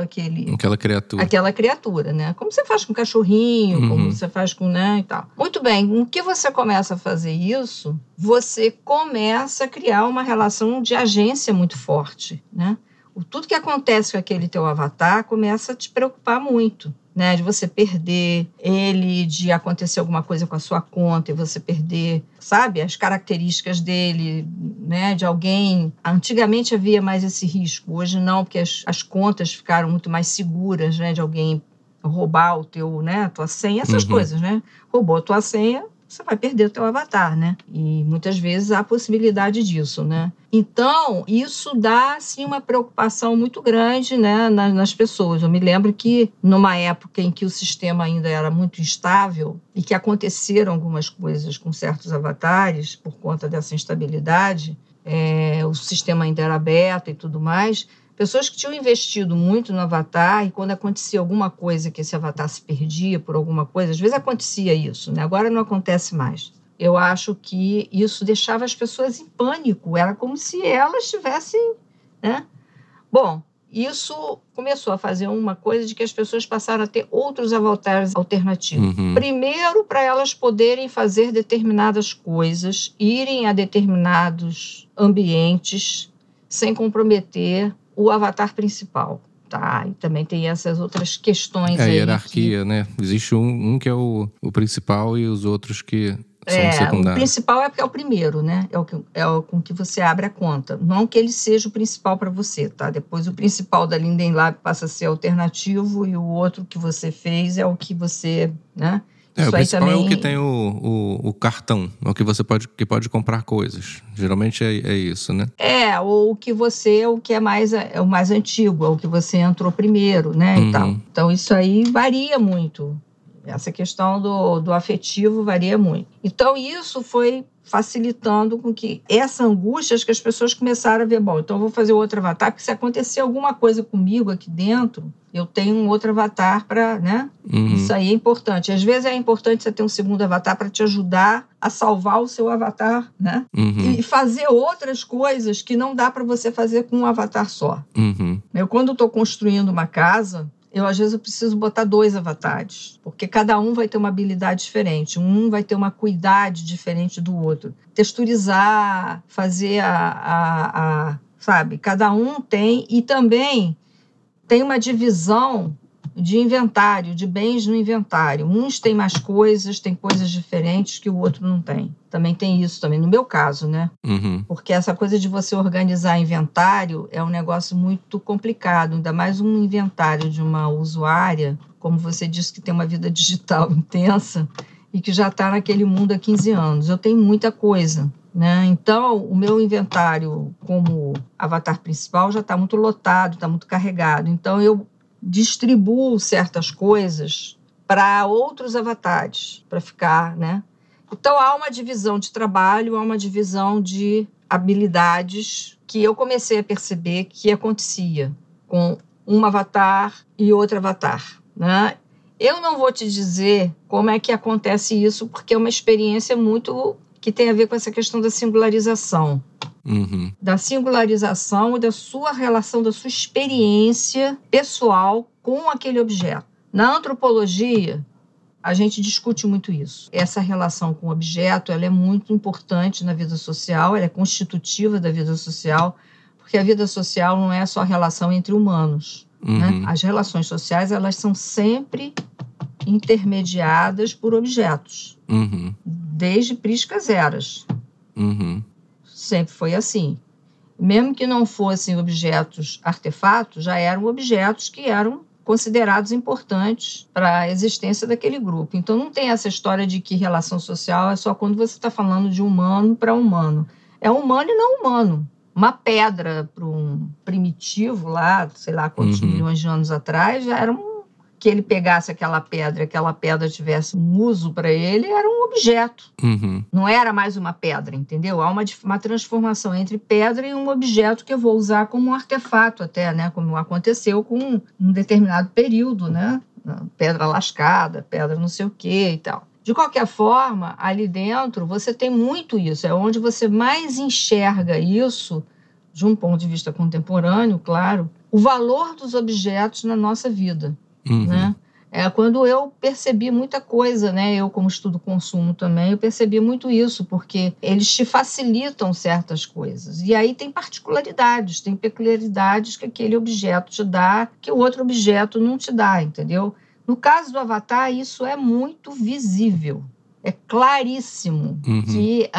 aquela criatura, né? Como você faz com o cachorrinho, como você faz com, né, e tal. Muito bem, no que você começa a fazer isso, você começa a criar uma relação de agência muito forte, né? Tudo que acontece com aquele teu avatar começa a te preocupar muito, né? De você perder ele, de acontecer alguma coisa com a sua conta e você perder, sabe, as características dele, né? De alguém. Antigamente havia mais esse risco, hoje não, porque as contas ficaram muito mais seguras, né? De alguém roubar o teu, né? A tua senha, essas coisas, né? Roubou a tua senha, você vai perder o teu avatar, né? E muitas vezes há a possibilidade disso, né? Então, isso dá, assim, uma preocupação muito grande, né, nas pessoas. Eu me lembro que, numa época em que o sistema ainda era muito instável e que aconteceram algumas coisas com certos avatares por conta dessa instabilidade, o sistema ainda era aberto e tudo mais, pessoas que tinham investido muito no avatar e quando acontecia alguma coisa que esse avatar se perdia por alguma coisa, às vezes acontecia isso, né? Agora não acontece mais. Eu acho que isso deixava as pessoas em pânico, era como se elas estivessem, né? Bom, isso começou a fazer uma coisa de que as pessoas passaram a ter outros avatares alternativos. Primeiro, para elas poderem fazer determinadas coisas, irem a determinados ambientes sem comprometer o avatar principal, tá? E também tem essas outras questões aí. A hierarquia, né? Existe um que é o principal e os outros que são secundários. O principal é porque é o primeiro, né? É o com que você abre a conta. Não que ele seja o principal para você, tá? Depois o principal da Linden Lab passa a ser alternativo e o outro que você fez é o que você, né? O principal também... é o que tem o cartão, é o que você pode comprar coisas. Geralmente é isso, né? Ou o que o que é o mais antigo, é o que você entrou primeiro, né? E tal. Então isso aí varia muito. Essa questão do afetivo varia muito. Então isso foi facilitando com que essa angústia, acho que as pessoas começaram a ver, bom, então eu vou fazer outro avatar, porque se acontecer alguma coisa comigo aqui dentro, eu tenho um outro avatar para, né? Isso aí é importante. Às vezes é importante você ter um segundo avatar para te ajudar a salvar o seu avatar, né? E fazer outras coisas que não dá para você fazer com um avatar só. Eu, quando estou construindo uma casa, às vezes eu preciso botar 2 avatares, porque cada um vai ter uma habilidade diferente, um vai ter uma acuidade diferente do outro. Texturizar, fazer sabe, cada um tem, e também tem uma divisão de inventário, de bens no inventário. Uns têm mais coisas, têm coisas diferentes que o outro não tem. Também tem isso também, no meu caso, né? Porque essa coisa de você organizar inventário é um negócio muito complicado, ainda mais um inventário de uma usuária, como você disse, que tem uma vida digital intensa e que já está naquele mundo há 15 anos. Eu tenho muita coisa, né? Então, o meu inventário como avatar principal já está muito lotado, está muito carregado. Então, eu distribuo certas coisas para outros avatares, para ficar, né? Então, há uma divisão de trabalho, há uma divisão de habilidades que eu comecei a perceber que acontecia com um avatar e outro avatar, né? Eu não vou te dizer como é que acontece isso, porque é uma experiência muito que tem a ver com essa questão da singularização. Da singularização e da sua relação, da sua experiência pessoal com aquele objeto. Na antropologia, a gente discute muito isso. Essa relação com o objeto, ela é muito importante na vida social, ela é constitutiva da vida social, porque a vida social não é só a relação entre humanos. Né? As relações sociais, elas são sempre intermediadas por objetos, desde priscas eras. Sempre foi assim. Mesmo que não fossem objetos artefatos, já eram objetos que eram considerados importantes para a existência daquele grupo. Então, não tem essa história de que relação social é só quando você está falando de humano para humano. É humano e não humano. Uma pedra para um primitivo lá, sei lá quantos milhões de anos atrás, já era que ele pegasse aquela pedra tivesse um uso para ele, era um objeto. Não era mais uma pedra, entendeu? Há uma transformação entre pedra e um objeto que eu vou usar como um artefato até, né? Como aconteceu com um determinado período, né? Pedra lascada, pedra não sei o quê e tal. De qualquer forma, ali dentro você tem muito isso. É onde você mais enxerga isso, de um ponto de vista contemporâneo, claro, o valor dos objetos na nossa vida. Né? É quando eu percebi muita coisa, né? Eu, como estudo consumo também, eu percebi muito isso, porque eles te facilitam certas coisas. E aí tem particularidades, tem peculiaridades que aquele objeto te dá, que o outro objeto não te dá, entendeu? No caso do Avatar, isso é muito visível. É claríssimo que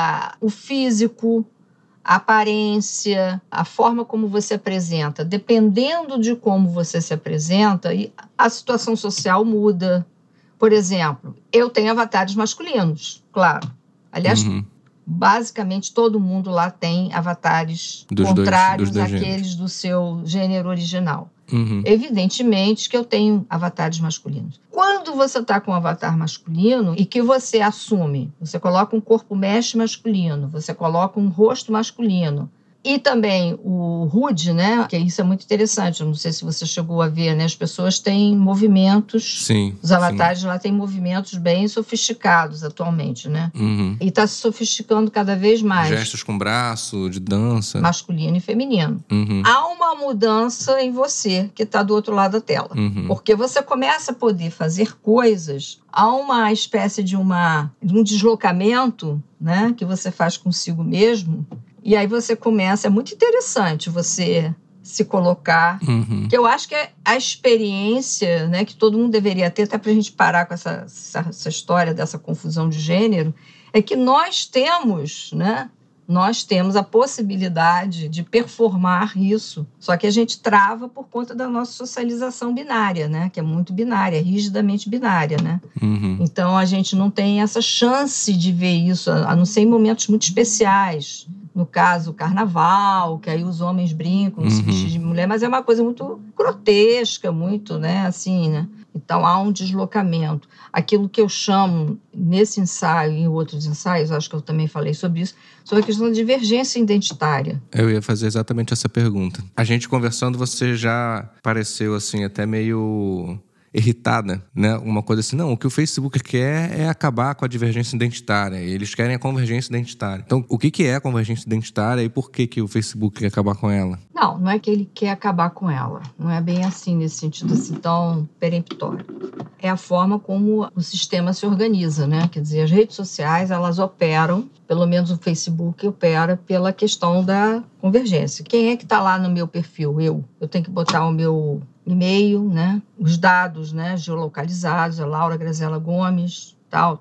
o físico, a aparência, a forma como você apresenta, dependendo de como você se apresenta, a situação social muda. Por exemplo, eu tenho avatares masculinos, claro. Aliás, basicamente todo mundo lá tem avatares contrários àqueles do seu gênero original. Evidentemente que eu tenho avatares masculinos. Quando você está com um avatar masculino e que você assume, você coloca um corpo mesh masculino, você coloca um rosto masculino, e também o HUD, né? Que isso é muito interessante. Eu não sei se você chegou a ver, né? As pessoas têm movimentos. Sim. Os avatares lá têm movimentos bem sofisticados atualmente, né? E está se sofisticando cada vez mais. Gestos com braço, de dança. Masculino e feminino. Há uma mudança em você que está do outro lado da tela. Porque você começa a poder fazer coisas. Há uma espécie de um deslocamento, né? Que você faz consigo mesmo. E aí você começa, é muito interessante você se colocar, que eu acho que é a experiência, né, que todo mundo deveria ter, até para a gente parar com essa história dessa confusão de gênero, é que nós temos, né, a possibilidade de performar isso, só que a gente trava por conta da nossa socialização binária, né, que é muito binária, rigidamente binária, né? Então a gente não tem essa chance de ver isso, a não ser em momentos muito especiais. No caso, o carnaval, que aí os homens brincam, se vestem de mulher, mas é uma coisa muito grotesca, muito, né, assim, né? Então, há um deslocamento. Aquilo que eu chamo, nesse ensaio e em outros ensaios, acho que eu também falei sobre isso, sobre a questão da divergência identitária. Eu ia fazer exatamente essa pergunta. A gente conversando, você já pareceu, assim, até meio irritada, né? Uma coisa assim, não, o que o Facebook quer é acabar com a divergência identitária. Eles querem a convergência identitária. Então, o que é a convergência identitária e por que o Facebook quer acabar com ela? Não é que ele quer acabar com ela. Não é bem assim, nesse sentido assim, tão peremptório. É a forma como o sistema se organiza, né? Quer dizer, as redes sociais, elas operam, pelo menos o Facebook opera pela questão da convergência. Quem é que está lá no meu perfil? Eu tenho que botar o meu e-mail, né? Os dados, né? Geolocalizados, a Laura Grazela Gomes, tal.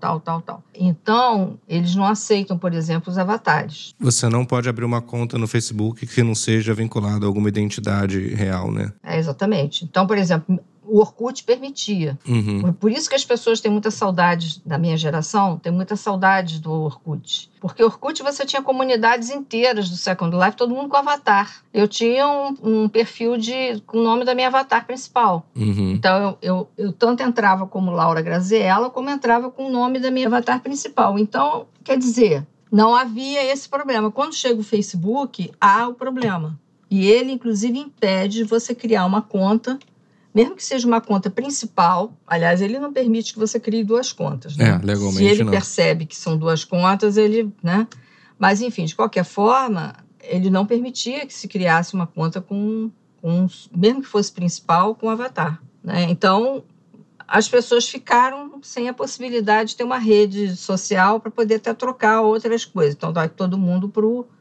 Então, eles não aceitam, por exemplo, os avatares. Você não pode abrir uma conta no Facebook que não seja vinculada a alguma identidade real, né? Exatamente. Então, por exemplo, o Orkut permitia. Por isso que as pessoas têm muita saudade, da minha geração, tem muita saudade do Orkut. Porque Orkut você tinha comunidades inteiras do Second Life, todo mundo com avatar. Eu tinha um perfil com o nome da minha avatar principal. Então, eu tanto entrava como Laura Graziella, como entrava com o nome da minha avatar principal. Então, quer dizer, não havia esse problema. Quando chega o Facebook, há o problema. E ele, inclusive, impede você criar uma conta, mesmo que seja uma conta principal. Aliás, ele não permite que você crie duas contas, né? Legalmente se ele não. percebe que são duas contas, ele, né? Mas, enfim, de qualquer forma, ele não permitia que se criasse uma conta mesmo que fosse principal, com avatar, né? Então, as pessoas ficaram sem a possibilidade de ter uma rede social para poder até trocar outras coisas. Então, todo mundo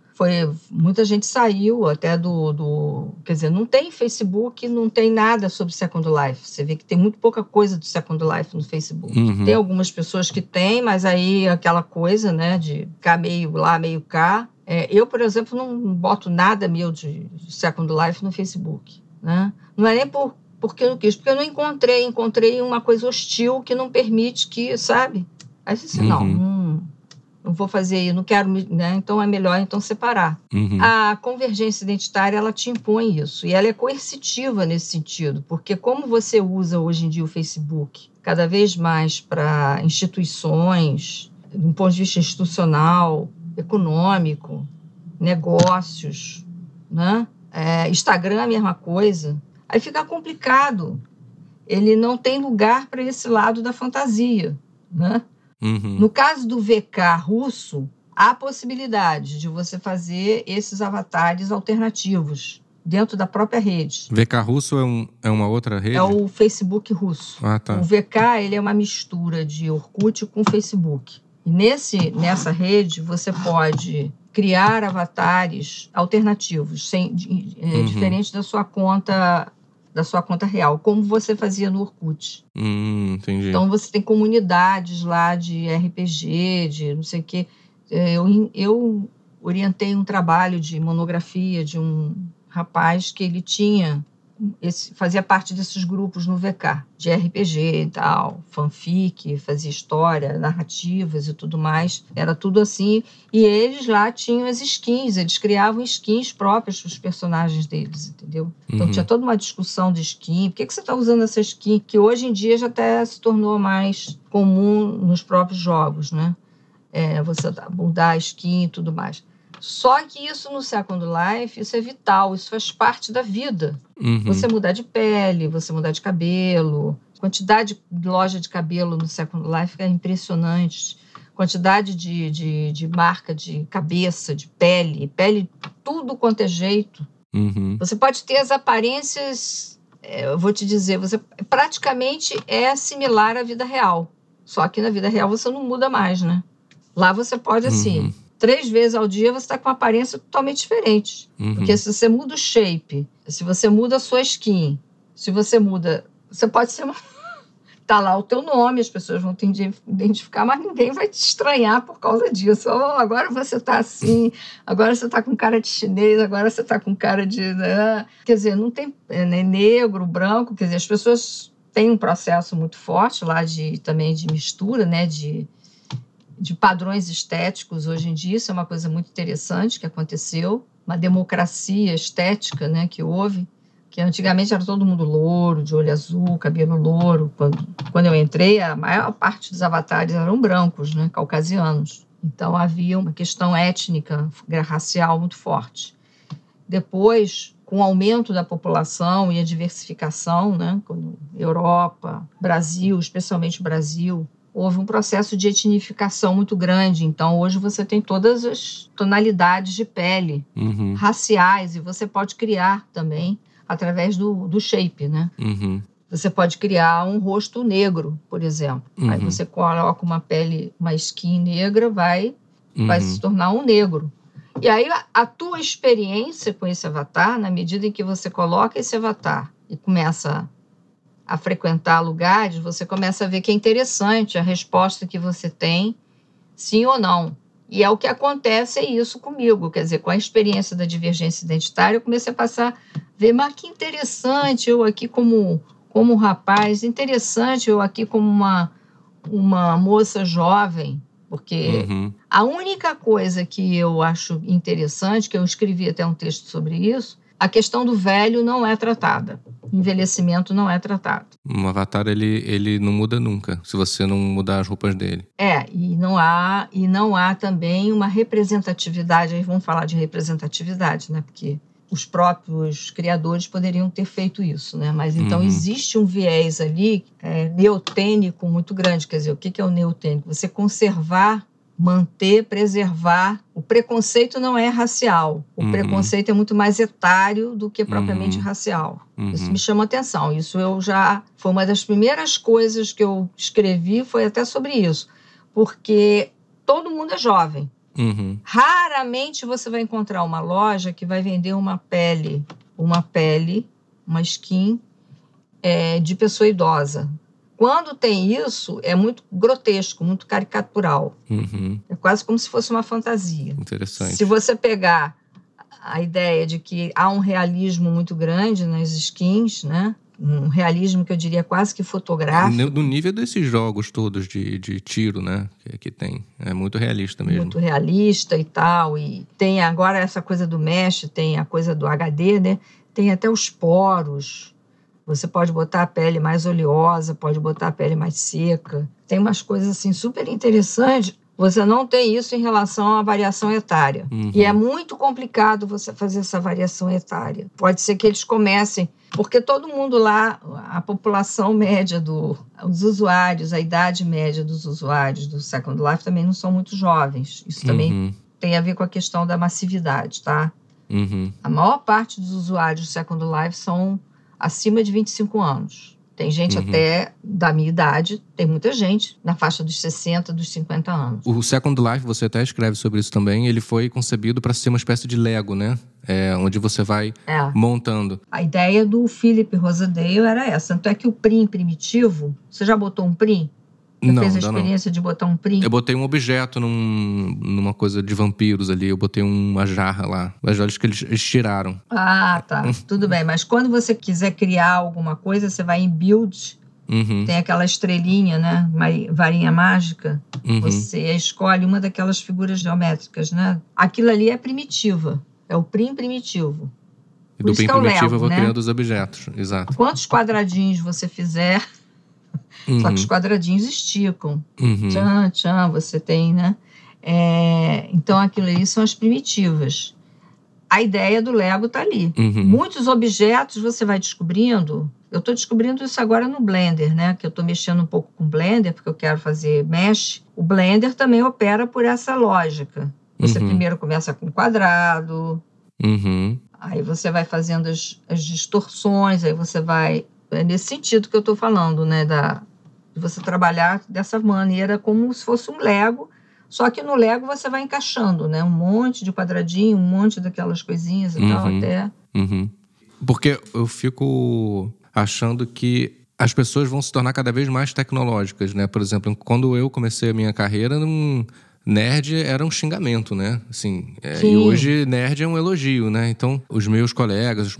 muita gente saiu até quer dizer, não tem Facebook, não tem nada sobre Second Life. Você vê que tem muito pouca coisa do Second Life no Facebook. Tem algumas pessoas que têm, mas aí aquela coisa, né, de ficar meio lá, meio cá. Eu, por exemplo, não boto nada meu de Second Life no Facebook, né? Não é nem porque eu não quis, porque eu não encontrei uma coisa hostil que não permite que, sabe? Aí eu disse, não vou fazer, não quero, né? Então é melhor então separar. A convergência identitária, ela te impõe isso, e ela é coercitiva nesse sentido, porque como você usa hoje em dia o Facebook cada vez mais para instituições, do ponto de vista institucional, econômico, negócios, né? Instagram é a mesma coisa, aí fica complicado. Ele não tem lugar para esse lado da fantasia, né? No caso do VK russo, há possibilidade de você fazer esses avatares alternativos dentro da própria rede. VK russo é uma outra rede? É o Facebook russo. Ah, tá. O VK, ele é uma mistura de Orkut com Facebook. E nessa rede, você pode criar avatares alternativos, diferente da sua conta real, como você fazia no Orkut. Entendi. Então, você tem comunidades lá de RPG, de não sei o quê. Eu orientei um trabalho de monografia de um rapaz que ele fazia parte desses grupos no VK, de RPG e tal, fanfic, fazia história, narrativas e tudo mais. Era tudo assim. E eles lá tinham as skins, eles criavam skins próprias para os personagens deles, entendeu? Então tinha toda uma discussão de skin. Por que você está usando essa skin? Que hoje em dia já até se tornou mais comum nos próprios jogos, né? Você mudar a skin e tudo mais. Só que isso no Second Life, isso é vital, isso faz parte da vida. Você mudar de pele, você mudar de cabelo. Quantidade de loja de cabelo no Second Life é impressionante. Quantidade de marca de cabeça, de pele, tudo quanto é jeito. Você pode ter as aparências, eu vou te dizer, você praticamente é similar à vida real. Só que na vida real você não muda mais, né? Lá você pode, assim... 3 vezes ao dia você está com uma aparência totalmente diferente. Porque se você muda o shape, se você muda a sua skin, se você muda... Você pode ser uma... Tá lá o teu nome, as pessoas vão te identificar, mas ninguém vai te estranhar por causa disso. Agora você tá assim, agora você tá com cara de chinês, agora você tá com cara de... Quer dizer, não tem negro, branco, quer dizer, as pessoas têm um processo muito forte lá também de mistura, né, de padrões estéticos hoje em dia. Isso é uma coisa muito interessante que aconteceu, uma democracia estética, né, que houve, que antigamente era todo mundo louro, de olho azul, cabelo louro. Quando eu entrei, a maior parte dos avatares eram brancos, né, caucasianos. Então havia uma questão étnica, racial muito forte. Depois, com o aumento da população e a diversificação, né, Europa, Brasil, especialmente Brasil, houve um processo de etnificação muito grande. Então, hoje você tem todas as tonalidades de pele, raciais, e você pode criar também através do shape, né? Você pode criar um rosto negro, por exemplo. Aí você coloca uma pele, uma skin negra, vai se tornar um negro. E aí a tua experiência com esse avatar, na medida em que você coloca esse avatar e começa a frequentar lugares, você começa a ver que é interessante a resposta que você tem, sim ou não. E é o que acontece, é isso comigo. Quer dizer, com a experiência da divergência identitária, eu comecei a passar a ver, mas que interessante, eu aqui como rapaz, interessante eu aqui como uma moça jovem, porque a única coisa que eu acho interessante, que eu escrevi até um texto sobre isso, a questão do velho não é tratada. O envelhecimento não é tratado. Um avatar, ele não muda nunca, se você não mudar as roupas dele. E não há também uma representatividade. Aí vamos falar de representatividade, né? Porque os próprios criadores poderiam ter feito isso, né? Mas então existe um viés ali neotênico muito grande. Quer dizer, o que é o neotênico? Você conservar, manter, preservar. O preconceito não é racial. O preconceito é muito mais etário do que propriamente racial. Isso me chama atenção. Isso foi uma das primeiras coisas que eu escrevi, foi até sobre isso. Porque todo mundo é jovem. Raramente você vai encontrar uma loja que vai vender uma pele, uma skin de pessoa idosa. Quando tem isso, é muito grotesco, muito caricatural. É quase como se fosse uma fantasia. Interessante. Se você pegar a ideia de que há um realismo muito grande nas skins, né? Um realismo que eu diria quase que fotográfico. No nível desses jogos todos de tiro, né? Que tem. É muito realista mesmo. Muito realista e tal. E tem agora essa coisa do mesh, tem a coisa do HD, né? Tem até os poros. Você pode botar a pele mais oleosa, pode botar a pele mais seca. Tem umas coisas assim super interessantes. Você não tem isso em relação à variação etária. E é muito complicado você fazer essa variação etária. Pode ser que eles comecem, porque todo mundo lá, a população média dos usuários, a idade média dos usuários do Second Life também não são muito jovens. Isso também tem a ver com a questão da massividade, tá? A maior parte dos usuários do Second Life são acima de 25 anos. Tem gente até da minha idade, tem muita gente na faixa dos 60, dos 50 anos. O Second Life, você até escreve sobre isso também, ele foi concebido para ser uma espécie de Lego, né? Onde você vai montando. A ideia do Philip Rosedale era essa. Tanto é que o Prim primitivo, você já botou um Prim? Você fez a experiência de botar um Prim? Eu botei um objeto numa coisa de vampiros ali. Eu botei uma jarra lá. Mas olha que eles tiraram. Ah, tá. Tudo bem. Mas quando você quiser criar alguma coisa, você vai em Build. Tem aquela estrelinha, né? Uma varinha mágica. Você escolhe uma daquelas figuras geométricas, né? Aquilo ali é primitiva. É o Prim primitivo. E do Prim primitivo eu vou criando os objetos. Exato. Quantos quadradinhos você fizer... Só que os quadradinhos esticam. Tchan, tchan, você tem, né? Então, aquilo ali são as primitivas. A ideia do Lego está ali. Muitos objetos você vai descobrindo. Eu estou descobrindo isso agora no Blender, né? Que eu estou mexendo um pouco com o Blender, porque eu quero fazer mesh. O Blender também opera por essa lógica. Você primeiro começa com quadrado, aí você vai fazendo as distorções, aí você vai... É nesse sentido que eu estou falando, né? De você trabalhar dessa maneira como se fosse um Lego, só que no Lego você vai encaixando, né? Um monte de quadradinho, um monte daquelas coisinhas e tal, até... Porque eu fico achando que as pessoas vão se tornar cada vez mais tecnológicas, né? Por exemplo, quando eu comecei a minha carreira, nerd era um xingamento, né? Assim, e hoje nerd é um elogio, né? Então, os meus colegas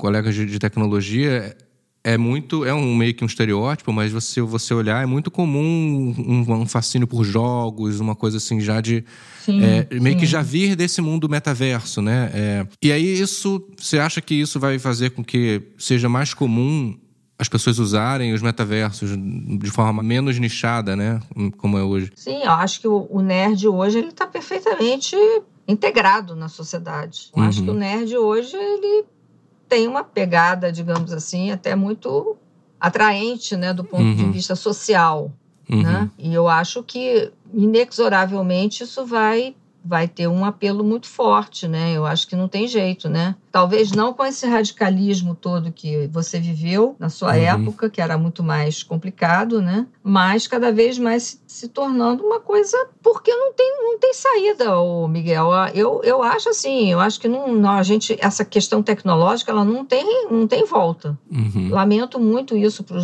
de tecnologia... É meio que um estereótipo, mas você olhar, é muito comum um fascínio por jogos, uma coisa assim já de... meio que já vir desse mundo metaverso, né? E aí você acha que isso vai fazer com que seja mais comum as pessoas usarem os metaversos de forma menos nichada, né? Como é hoje. Sim, eu acho que o nerd hoje ele está perfeitamente integrado na sociedade. Eu acho que o nerd hoje ele... tem uma pegada, digamos assim, até muito atraente, né, do ponto de vista social, né? E eu acho que, inexoravelmente, isso vai ter um apelo muito forte, né? Eu acho que não tem jeito, né? Talvez não com esse radicalismo todo que você viveu na sua época, que era muito mais complicado, né? Mas cada vez mais se tornando uma coisa... Porque não tem saída, Miguel. Eu acho assim, eu acho que essa questão tecnológica, ela não tem volta. Lamento muito isso para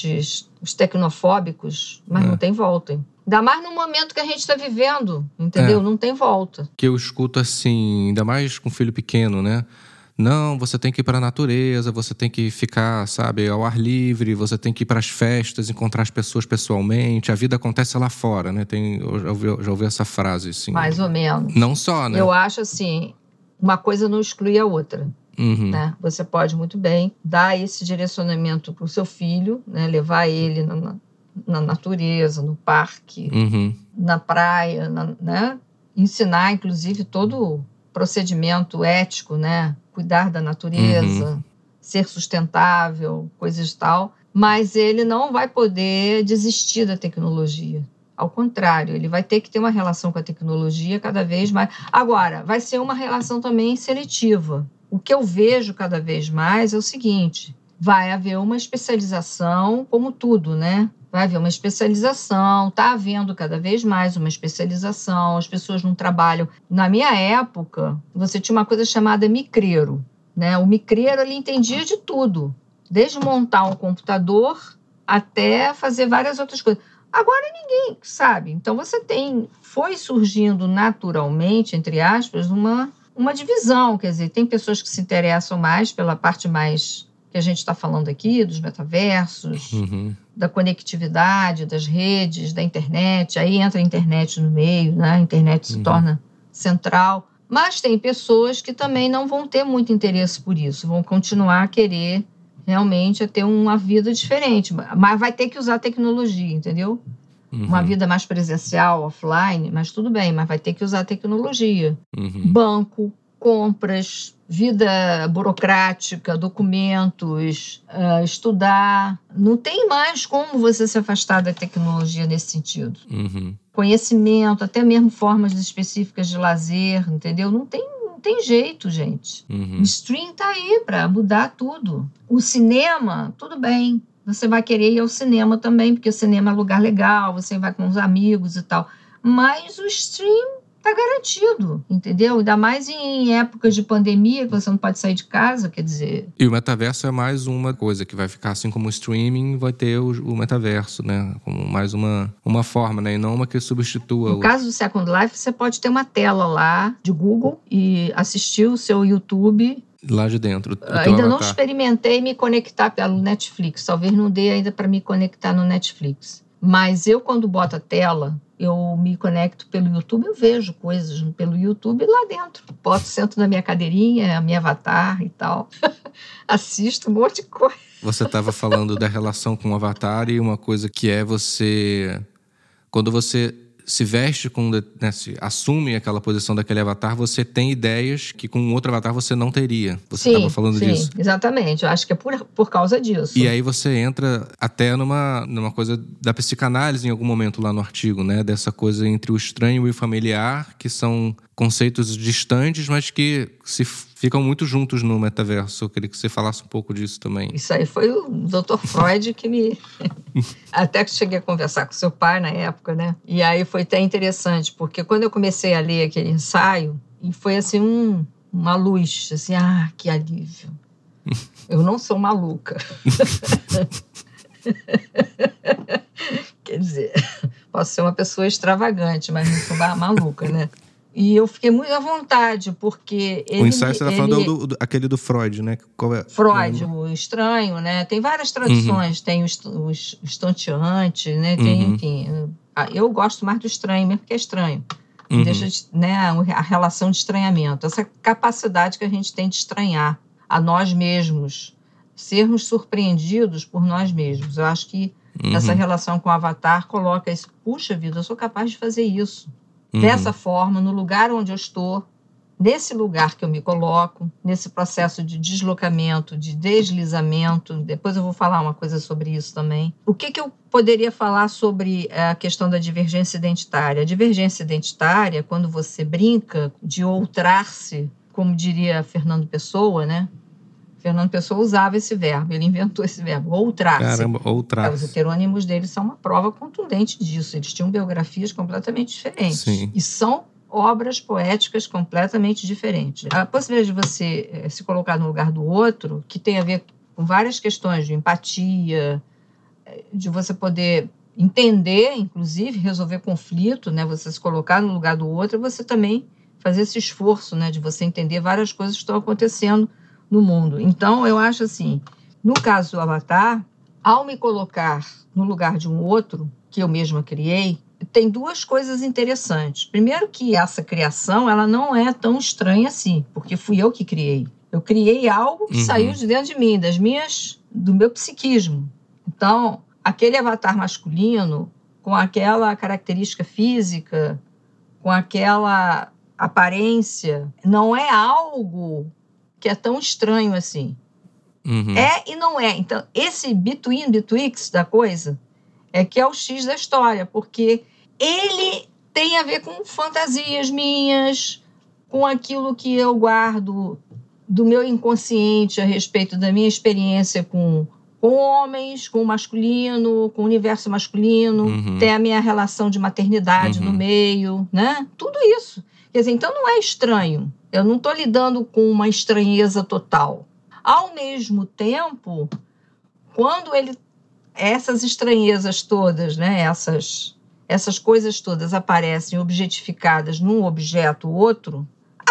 os tecnofóbicos, mas não tem volta, hein? Ainda mais no momento que a gente está vivendo, entendeu? Não tem volta. Que eu escuto assim, ainda mais com filho pequeno, né? Não, você tem que ir para a natureza, você tem que ficar, sabe, ao ar livre, você tem que ir para as festas, encontrar as pessoas pessoalmente, a vida acontece lá fora, né? Eu já ouvi essa frase, assim. Mais ou menos. Não só, né? Eu acho assim, uma coisa não exclui a outra. Né? Você pode muito bem dar esse direcionamento para o seu filho, né? Levar ele na natureza, no parque, na praia, né? Ensinar, inclusive, todo o procedimento ético, né? Cuidar da natureza, ser sustentável, coisas e tal. Mas ele não vai poder desistir da tecnologia. Ao contrário, ele vai ter que ter uma relação com a tecnologia cada vez mais. Agora, vai ser uma relação também seletiva. O que eu vejo cada vez mais é o seguinte: vai haver uma especialização, como tudo, né? Vai haver uma especialização, está havendo cada vez mais uma especialização, as pessoas não trabalham. Na minha época, você tinha uma coisa chamada micreiro, né? O micreiro, ele entendia de tudo, desde montar um computador até fazer várias outras coisas. Agora ninguém sabe. Então foi surgindo naturalmente, entre aspas, uma uma divisão, quer dizer, tem pessoas que se interessam mais pela parte mais que a gente está falando aqui, dos metaversos, da conectividade, das redes, da internet, aí entra a internet no meio, né? A internet se torna central, mas tem pessoas que também não vão ter muito interesse por isso, vão continuar a querer realmente a ter uma vida diferente, mas vai ter que usar tecnologia, entendeu? Uma vida mais presencial, offline, mas tudo bem, mas vai ter que usar tecnologia. Banco, compras, vida burocrática, documentos, estudar. Não tem mais como você se afastar da tecnologia nesse sentido. Conhecimento, até mesmo formas específicas de lazer, entendeu? Não tem jeito, gente. O stream tá aí para mudar tudo. O cinema, tudo bem. Você vai querer ir ao cinema também, porque o cinema é um lugar legal, você vai com os amigos e tal. Mas o stream tá garantido, entendeu? Ainda mais em épocas de pandemia, que você não pode sair de casa, quer dizer... E o metaverso é mais uma coisa que vai ficar assim como o streaming, vai ter o metaverso, né? Como mais uma forma, né? E não uma que substitua... No caso do Second Life, você pode ter uma tela lá de Google e assistir o seu YouTube... Lá de dentro. Ainda não experimentei me conectar pelo Netflix. Talvez não dê ainda para me conectar no Netflix. Mas eu, quando boto a tela, eu me conecto pelo YouTube, eu vejo coisas pelo YouTube lá dentro. Sento na minha cadeirinha, a minha avatar e tal. Assisto um monte de coisa. Você estava falando da relação com o avatar e uma coisa que é você... Quando você... se veste né, se assume aquela posição daquele avatar, você tem ideias que com outro avatar você não teria. Você estava falando disso. Sim, exatamente. Eu acho que é por causa disso. E aí você entra até numa coisa da psicanálise em algum momento lá no artigo, né? Dessa coisa entre o estranho e o familiar, que são conceitos distantes, mas que ficam muito juntos no metaverso. Eu queria que você falasse um pouco disso também. Isso aí foi o Dr. Freud que me... Até que cheguei a conversar com seu pai na época, né? E aí foi até interessante, porque quando eu comecei a ler aquele ensaio, e foi assim uma luz, assim, que alívio. Eu não sou maluca. Quer dizer, posso ser uma pessoa extravagante, mas não sou maluca, né? E eu fiquei muito à vontade, porque... O ensaio você está falando aquele do Freud, né? Qual é? Freud, o estranho, né? Tem várias traduções. Tem o estonteante, né? Tem, enfim... Eu gosto mais do estranho, mesmo porque é estranho. Deixa, né, a relação de estranhamento. Essa capacidade que a gente tem de estranhar a nós mesmos. Sermos surpreendidos por nós mesmos. Eu acho que essa relação com o avatar coloca isso. Puxa vida, eu sou capaz de fazer isso. Dessa forma, no lugar onde eu estou, nesse lugar que eu me coloco, nesse processo de deslocamento, de deslizamento. Depois eu vou falar uma coisa sobre isso também. O que eu poderia falar sobre a questão da divergência identitária? A divergência identitária, quando você brinca de outrar-se, como diria Fernando Pessoa, né? Fernando Pessoa usava esse verbo, ele inventou esse verbo, outrar-se. Caramba, outrar-se. Os heterônimos deles são uma prova contundente disso. Eles tinham biografias completamente diferentes. Sim. E são obras poéticas completamente diferentes. A possibilidade de você se colocar no lugar do outro, que tem a ver com várias questões de empatia, de você poder entender, inclusive, resolver conflito, né? Você se colocar no lugar do outro, você também fazer esse esforço, né? De você entender várias coisas que estão acontecendo no mundo. Então, eu acho assim, no caso do Avatar, ao me colocar no lugar de um outro, que eu mesma criei, tem duas coisas interessantes. Primeiro que essa criação, ela não é tão estranha assim, porque fui eu que criei. Eu criei algo que saiu de dentro de mim, do meu psiquismo. Então, aquele avatar masculino, com aquela característica física, com aquela aparência, não é algo que é tão estranho assim. É e não é. Então, esse betwixt da coisa é que é o X da história, porque ele tem a ver com fantasias minhas, com aquilo que eu guardo do meu inconsciente a respeito da minha experiência com homens, com o masculino, com o universo masculino, tem a minha relação de maternidade no meio, né? Tudo isso. Quer dizer, então não é estranho. Eu não estou lidando com uma estranheza total. Ao mesmo tempo, quando essas estranhezas todas, né, essas coisas todas aparecem objetificadas num objeto outro,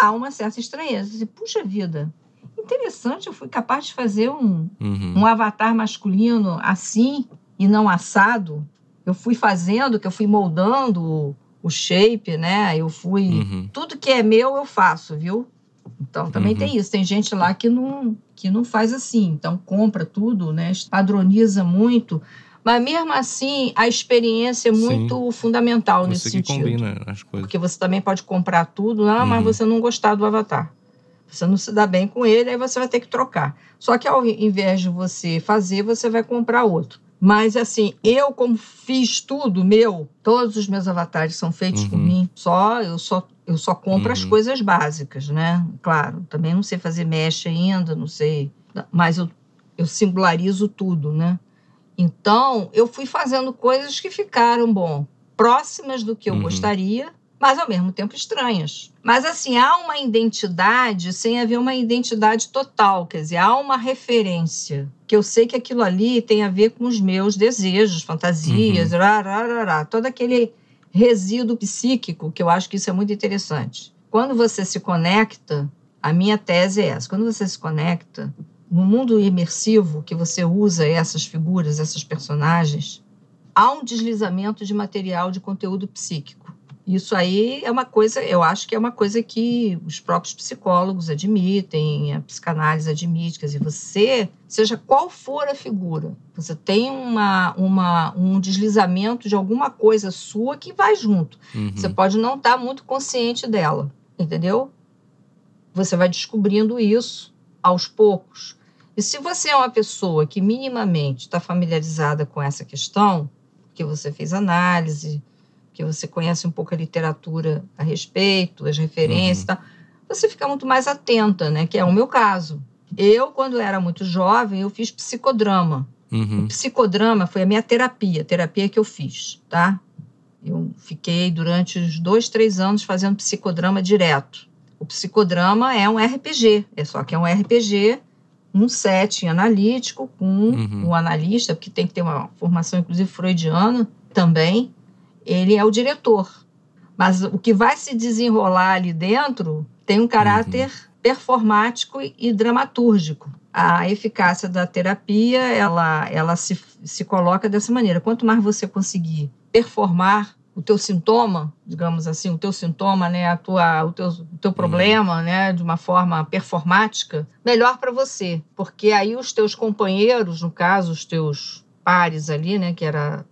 há uma certa estranheza. Assim, puxa vida, interessante, eu fui capaz de fazer um avatar masculino assim e não assado. Eu fui fazendo, que eu fui moldando o shape, né? Eu fui... Tudo que é meu, eu faço, viu? Então, também tem isso. Tem gente lá que não faz assim. Então, compra tudo, né? Padroniza muito. Mas, mesmo assim, a experiência é muito fundamental nesse sentido. Você que combina as coisas. Porque você também pode comprar tudo, mas você não gostar do avatar. Você não se dá bem com ele, aí você vai ter que trocar. Só que, ao invés de você fazer, você vai comprar outro. Mas, assim, eu, como fiz tudo meu, todos os meus avatares são feitos por mim. Eu só compro as coisas básicas, né? Claro, também não sei fazer mesh ainda, não sei. Mas eu singularizo tudo, né? Então, eu fui fazendo coisas que ficaram, próximas do que eu gostaria, mas, ao mesmo tempo, estranhas. Mas, assim, há uma identidade sem haver uma identidade total. Quer dizer, há uma referência, que eu sei que aquilo ali tem a ver com os meus desejos, fantasias, todo aquele resíduo psíquico, que eu acho que isso é muito interessante. Quando você se conecta, a minha tese é essa, quando você se conecta, no mundo imersivo, que você usa essas figuras, essas personagens, há um deslizamento de material, de conteúdo psíquico. Isso aí é uma coisa, eu acho que é uma coisa que os próprios psicólogos admitem, a psicanálise admite, quer dizer, você, seja qual for a figura, você tem um deslizamento de alguma coisa sua que vai junto. Você pode não estar muito consciente dela, entendeu? Você vai descobrindo isso aos poucos. E se você é uma pessoa que minimamente está familiarizada com essa questão, que você fez análise, que você conhece um pouco a literatura a respeito, as referências e tal, você fica muito mais atenta, né? Que é o meu caso. Eu, quando era muito jovem, eu fiz psicodrama. O psicodrama foi a minha terapia que eu fiz, tá? Eu fiquei durante uns 2-3 anos fazendo psicodrama direto. O psicodrama é um RPG, só que é um RPG, um setting analítico, com um analista, porque tem que ter uma formação, inclusive, freudiana também. Ele é o diretor. Mas o que vai se desenrolar ali dentro tem um caráter performático e dramatúrgico. A eficácia da terapia, ela se coloca dessa maneira. Quanto mais você conseguir performar o teu sintoma, digamos assim, o teu sintoma, né, o teu problema, né, de uma forma performática, melhor para você. Porque aí os teus companheiros, no caso, os teus pares ali, né, que era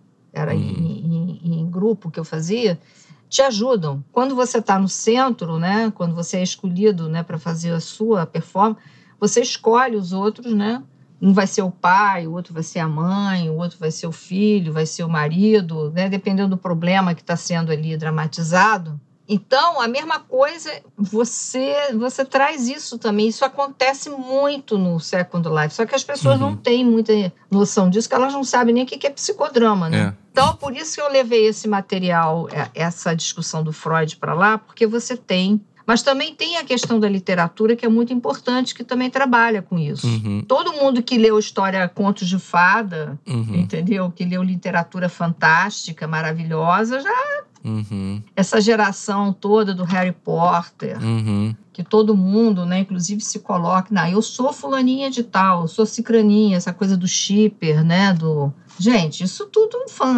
em grupo que eu fazia, te ajudam. Quando você está no centro, né, quando você é escolhido, né, para fazer a sua performance, você escolhe os outros, né? Um vai ser o pai, o outro vai ser a mãe, o outro vai ser o filho, vai ser o marido, né, dependendo do problema que está sendo ali dramatizado. Então, a mesma coisa, você traz isso também. Isso acontece muito no Second Life, só que as pessoas não têm muita noção disso, que elas não sabem nem o que é psicodrama, né? Então, por isso que eu levei esse material, essa discussão do Freud para lá, porque você tem... Mas também tem a questão da literatura, que é muito importante, que também trabalha com isso. Todo mundo que leu história, contos de fada, entendeu? Que leu literatura fantástica, maravilhosa, já... Essa geração toda do Harry Potter, que todo mundo, né, inclusive se coloca, eu sou fulaninha de tal, eu sou cicraninha, essa coisa do shipper, né, Gente, isso tudo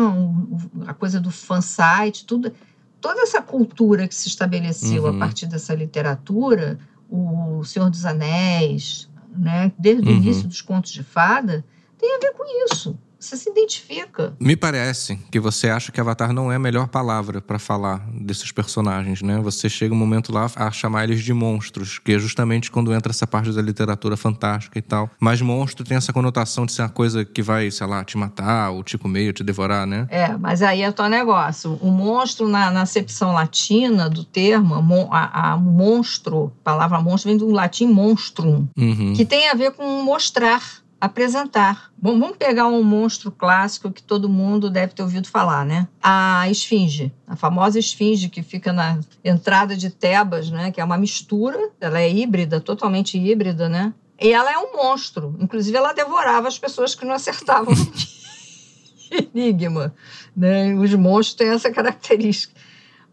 a coisa do fansite, tudo... Toda essa cultura que se estabeleceu a partir dessa literatura, o Senhor dos Anéis, né, desde o início dos contos de fada, tem a ver com isso. Você se identifica. Me parece que você acha que Avatar não é a melhor palavra para falar desses personagens, né? Você chega um momento lá a chamar eles de monstros, que é justamente quando entra essa parte da literatura fantástica e tal. Mas monstro tem essa conotação de ser uma coisa que vai, sei lá, te matar, ou te comer, ou te devorar, né? Mas aí é o teu negócio. O monstro, na acepção latina do termo, a monstro, a palavra monstro vem do latim monstrum, que tem a ver com mostrar, apresentar. Bom, vamos pegar um monstro clássico que todo mundo deve ter ouvido falar, né? A esfinge, a famosa esfinge que fica na entrada de Tebas, né? Que é uma mistura, ela é híbrida, totalmente híbrida, né? E ela é um monstro. Inclusive, ela devorava as pessoas que não acertavam o enigma, né? Os monstros têm essa característica.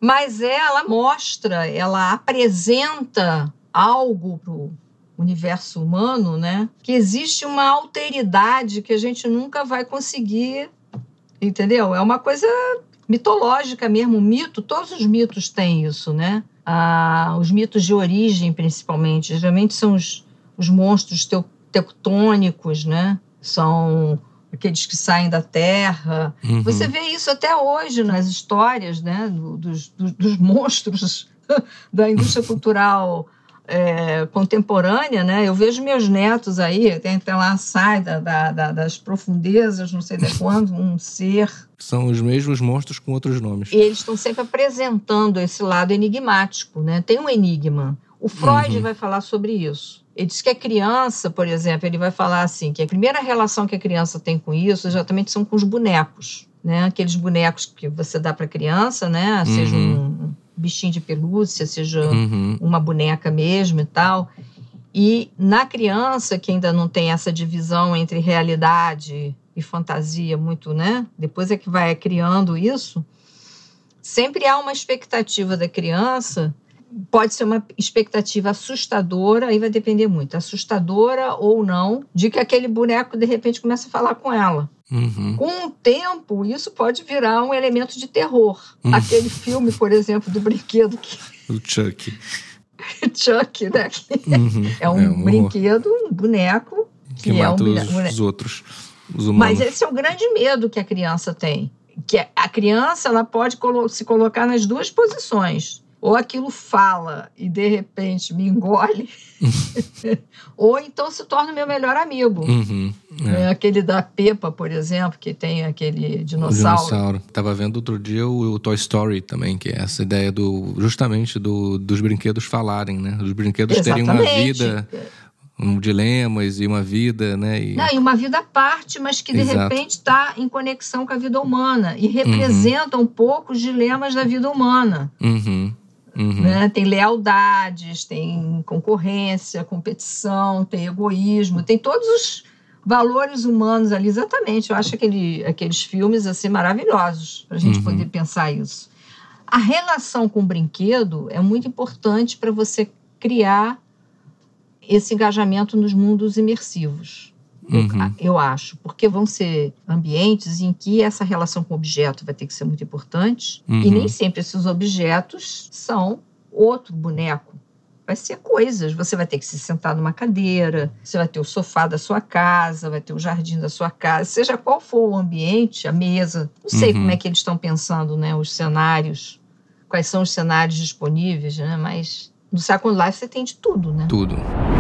Mas ela mostra, ela apresenta algo para o universo humano, né? Que existe uma alteridade que a gente nunca vai conseguir, entendeu? É uma coisa mitológica mesmo, mito, todos os mitos têm isso, né? Os mitos de origem, principalmente, geralmente são os monstros tectônicos, né? São aqueles que saem da terra. Uhum. Você vê isso até hoje nas histórias, né? Dos monstros da indústria cultural contemporânea, né? Eu vejo meus netos aí, tem lá, sai das profundezas, não sei de quando, um ser. São os mesmos monstros com outros nomes. E eles estão sempre apresentando esse lado enigmático, né? Tem um enigma. O Freud vai falar sobre isso. Ele diz que a criança, por exemplo, ele vai falar assim, que a primeira relação que a criança tem com isso exatamente são com os bonecos, né? Aqueles bonecos que você dá para a criança, né? Seja um bichinho de pelúcia, seja uma boneca mesmo e tal. E na criança, que ainda não tem essa divisão entre realidade e fantasia muito, né? Depois é que vai criando isso, sempre há uma expectativa da criança. Pode ser uma expectativa assustadora, aí vai depender muito, assustadora ou não, de que aquele boneco de repente começa a falar com ela. Com o tempo, isso pode virar um elemento de terror. Aquele filme, por exemplo, do brinquedo o Chuck. Chuck, né? É um brinquedo, um boneco que mata os outros, os humanos. Mas esse é o grande medo que a criança tem. Que a criança ela pode se colocar nas duas posições. Ou aquilo fala e, de repente, me engole, ou então se torna o meu melhor amigo. Aquele da Peppa, por exemplo, que tem aquele dinossauro. O dinossauro. Estava vendo outro dia o Toy Story também, que é essa ideia justamente dos brinquedos falarem, né? Os brinquedos terem uma vida, dilemas e uma vida, né? E uma vida à parte, mas que de repente está em conexão com a vida humana e representa um pouco os dilemas da vida humana. Né? Tem lealdades, tem concorrência, competição, tem egoísmo, tem todos os valores humanos ali, exatamente. Eu acho aqueles filmes assim, maravilhosos para a gente poder pensar isso. A relação com o brinquedo é muito importante para você criar esse engajamento nos mundos imersivos. Eu acho, porque vão ser ambientes em que essa relação com o objeto vai ter que ser muito importante, e nem sempre esses objetos são outro boneco. Vai ser coisas, você vai ter que se sentar numa cadeira, você vai ter o sofá da sua casa, vai ter o jardim da sua casa, seja qual for o ambiente, a mesa, não sei como é que eles estão pensando, né, os cenários, quais são os cenários disponíveis, né, mas no Second Life você tem de tudo, né? Tudo.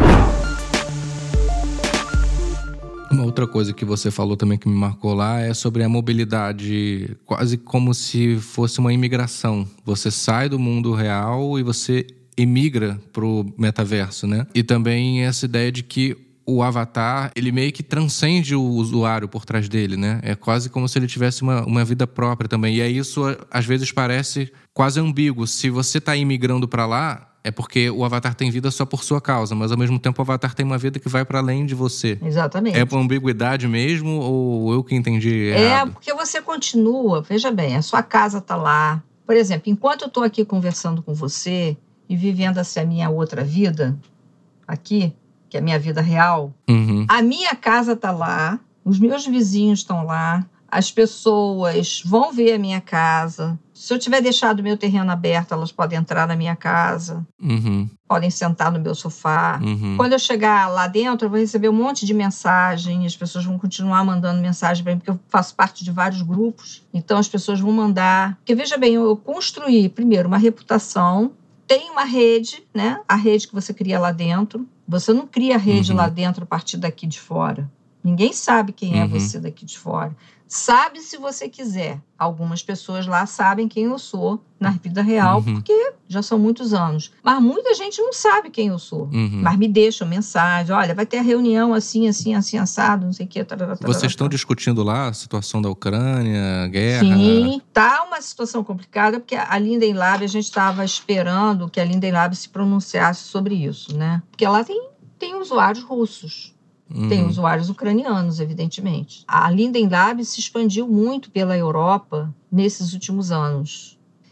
Uma outra coisa que você falou também que me marcou lá é sobre a mobilidade, quase como se fosse uma imigração. Você sai do mundo real e você emigra pro metaverso, né? E também essa ideia de que o avatar, ele meio que transcende o usuário por trás dele, né? É quase como se ele tivesse uma vida própria também. E aí isso, às vezes, parece quase ambíguo. Se você tá imigrando para lá, é porque o avatar tem vida só por sua causa, mas ao mesmo tempo o avatar tem uma vida que vai para além de você. Exatamente. É por ambiguidade mesmo ou eu que entendi errado? Porque você continua, veja bem, a sua casa tá lá. Por exemplo, enquanto eu tô aqui conversando com você e vivendo essa minha outra vida aqui, que é a minha vida real, a minha casa tá lá, os meus vizinhos estão lá, as pessoas vão ver a minha casa. Se eu tiver deixado o meu terreno aberto, elas podem entrar na minha casa, podem sentar no meu sofá. Quando eu chegar lá dentro, eu vou receber um monte de mensagem, as pessoas vão continuar mandando mensagem para mim, porque eu faço parte de vários grupos, então as pessoas vão mandar. Porque, veja bem, eu construí, primeiro, uma reputação, tem uma rede, né? A rede que você cria lá dentro. Você não cria a rede lá dentro a partir daqui de fora. Ninguém sabe quem é você daqui de fora. Sabe se você quiser. Algumas pessoas lá sabem quem eu sou na vida real, porque já são muitos anos. Mas muita gente não sabe quem eu sou. Mas me deixam mensagem, olha, vai ter a reunião assim, assim, assim, assado, não sei o quê. Vocês estão discutindo lá a situação da Ucrânia, a guerra? Sim, tá uma situação complicada, porque a Linden Lab, a gente estava esperando que a Linden Lab se pronunciasse sobre isso, né? Porque lá tem usuários russos. Tem usuários ucranianos, evidentemente. A Linden Lab se expandiu muito pela Europa nesses últimos anos.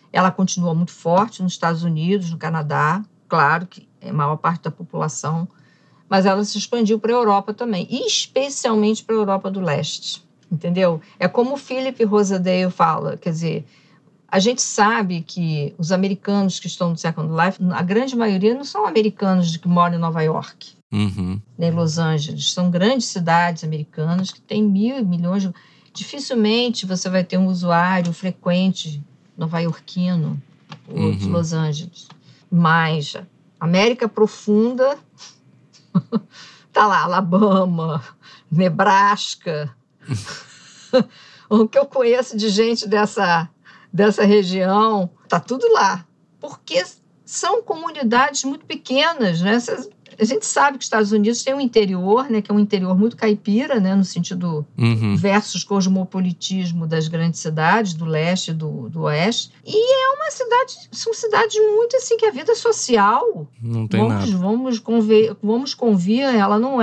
Ela continua muito forte nos Estados Unidos, no Canadá, claro que é a maior parte da população, mas ela se expandiu para a Europa também, e especialmente para a Europa do Leste, entendeu? É como o Philip Rosedale fala, quer dizer, a gente sabe que os americanos que estão no Second Life, a grande maioria não são americanos que moram em Nova York, nem Los Angeles, são grandes cidades americanas que têm milhões de... Dificilmente você vai ter um usuário frequente nova-iorquino ou de Los Angeles. Mas América Profunda, tá lá, Alabama, Nebraska. O que eu conheço de gente dessa região, tá tudo lá. Porque são comunidades muito pequenas, né? A gente sabe que os Estados Unidos tem um interior, né, que é um interior muito caipira, né, no sentido versus cosmopolitismo das grandes cidades, do leste e do oeste. E são cidades muito assim, que a vida social, não tem nada. Vamos convir, ela não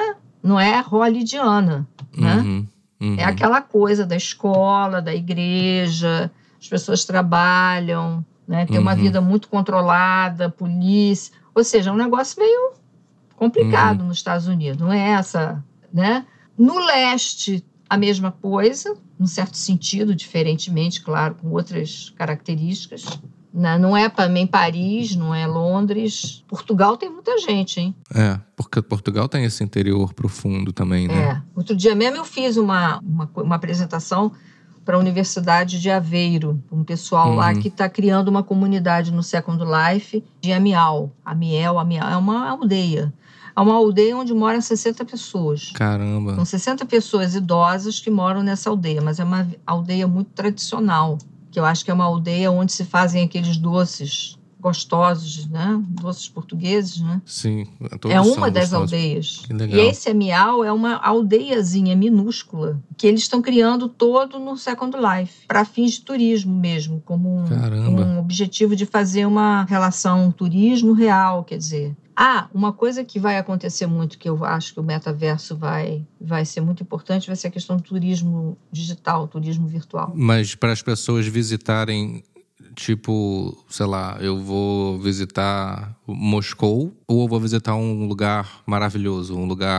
é hollywoodiana, né? É aquela coisa da escola, da igreja, as pessoas trabalham, né, tem uma vida muito controlada, polícia, ou seja, é um negócio meio complicado nos Estados Unidos, não é essa, né? No leste, a mesma coisa, num certo sentido, diferentemente, claro, com outras características. Não é também Paris, não é Londres. Portugal tem muita gente, hein? Porque Portugal tem esse interior profundo também, né? Outro dia mesmo eu fiz uma apresentação para a Universidade de Aveiro, um pessoal lá que está criando uma comunidade no Second Life de Amial. Amiel é uma aldeia. É uma aldeia onde moram 60 pessoas. Caramba! São 60 pessoas idosas que moram nessa aldeia, mas é uma aldeia muito tradicional, que eu acho que é uma aldeia onde se fazem aqueles doces gostosos, né? Doces portugueses, né? Sim, é uma das aldeias. Que legal. E esse Amial é uma aldeiazinha minúscula que eles estão criando todo no Second Life, para fins de turismo mesmo, como um objetivo de fazer uma relação turismo real, quer dizer. Uma coisa que vai acontecer muito, que eu acho que o metaverso vai ser muito importante, vai ser a questão do turismo digital, turismo virtual. Mas para as pessoas visitarem, tipo, sei lá, eu vou visitar Moscou ou eu vou visitar um lugar maravilhoso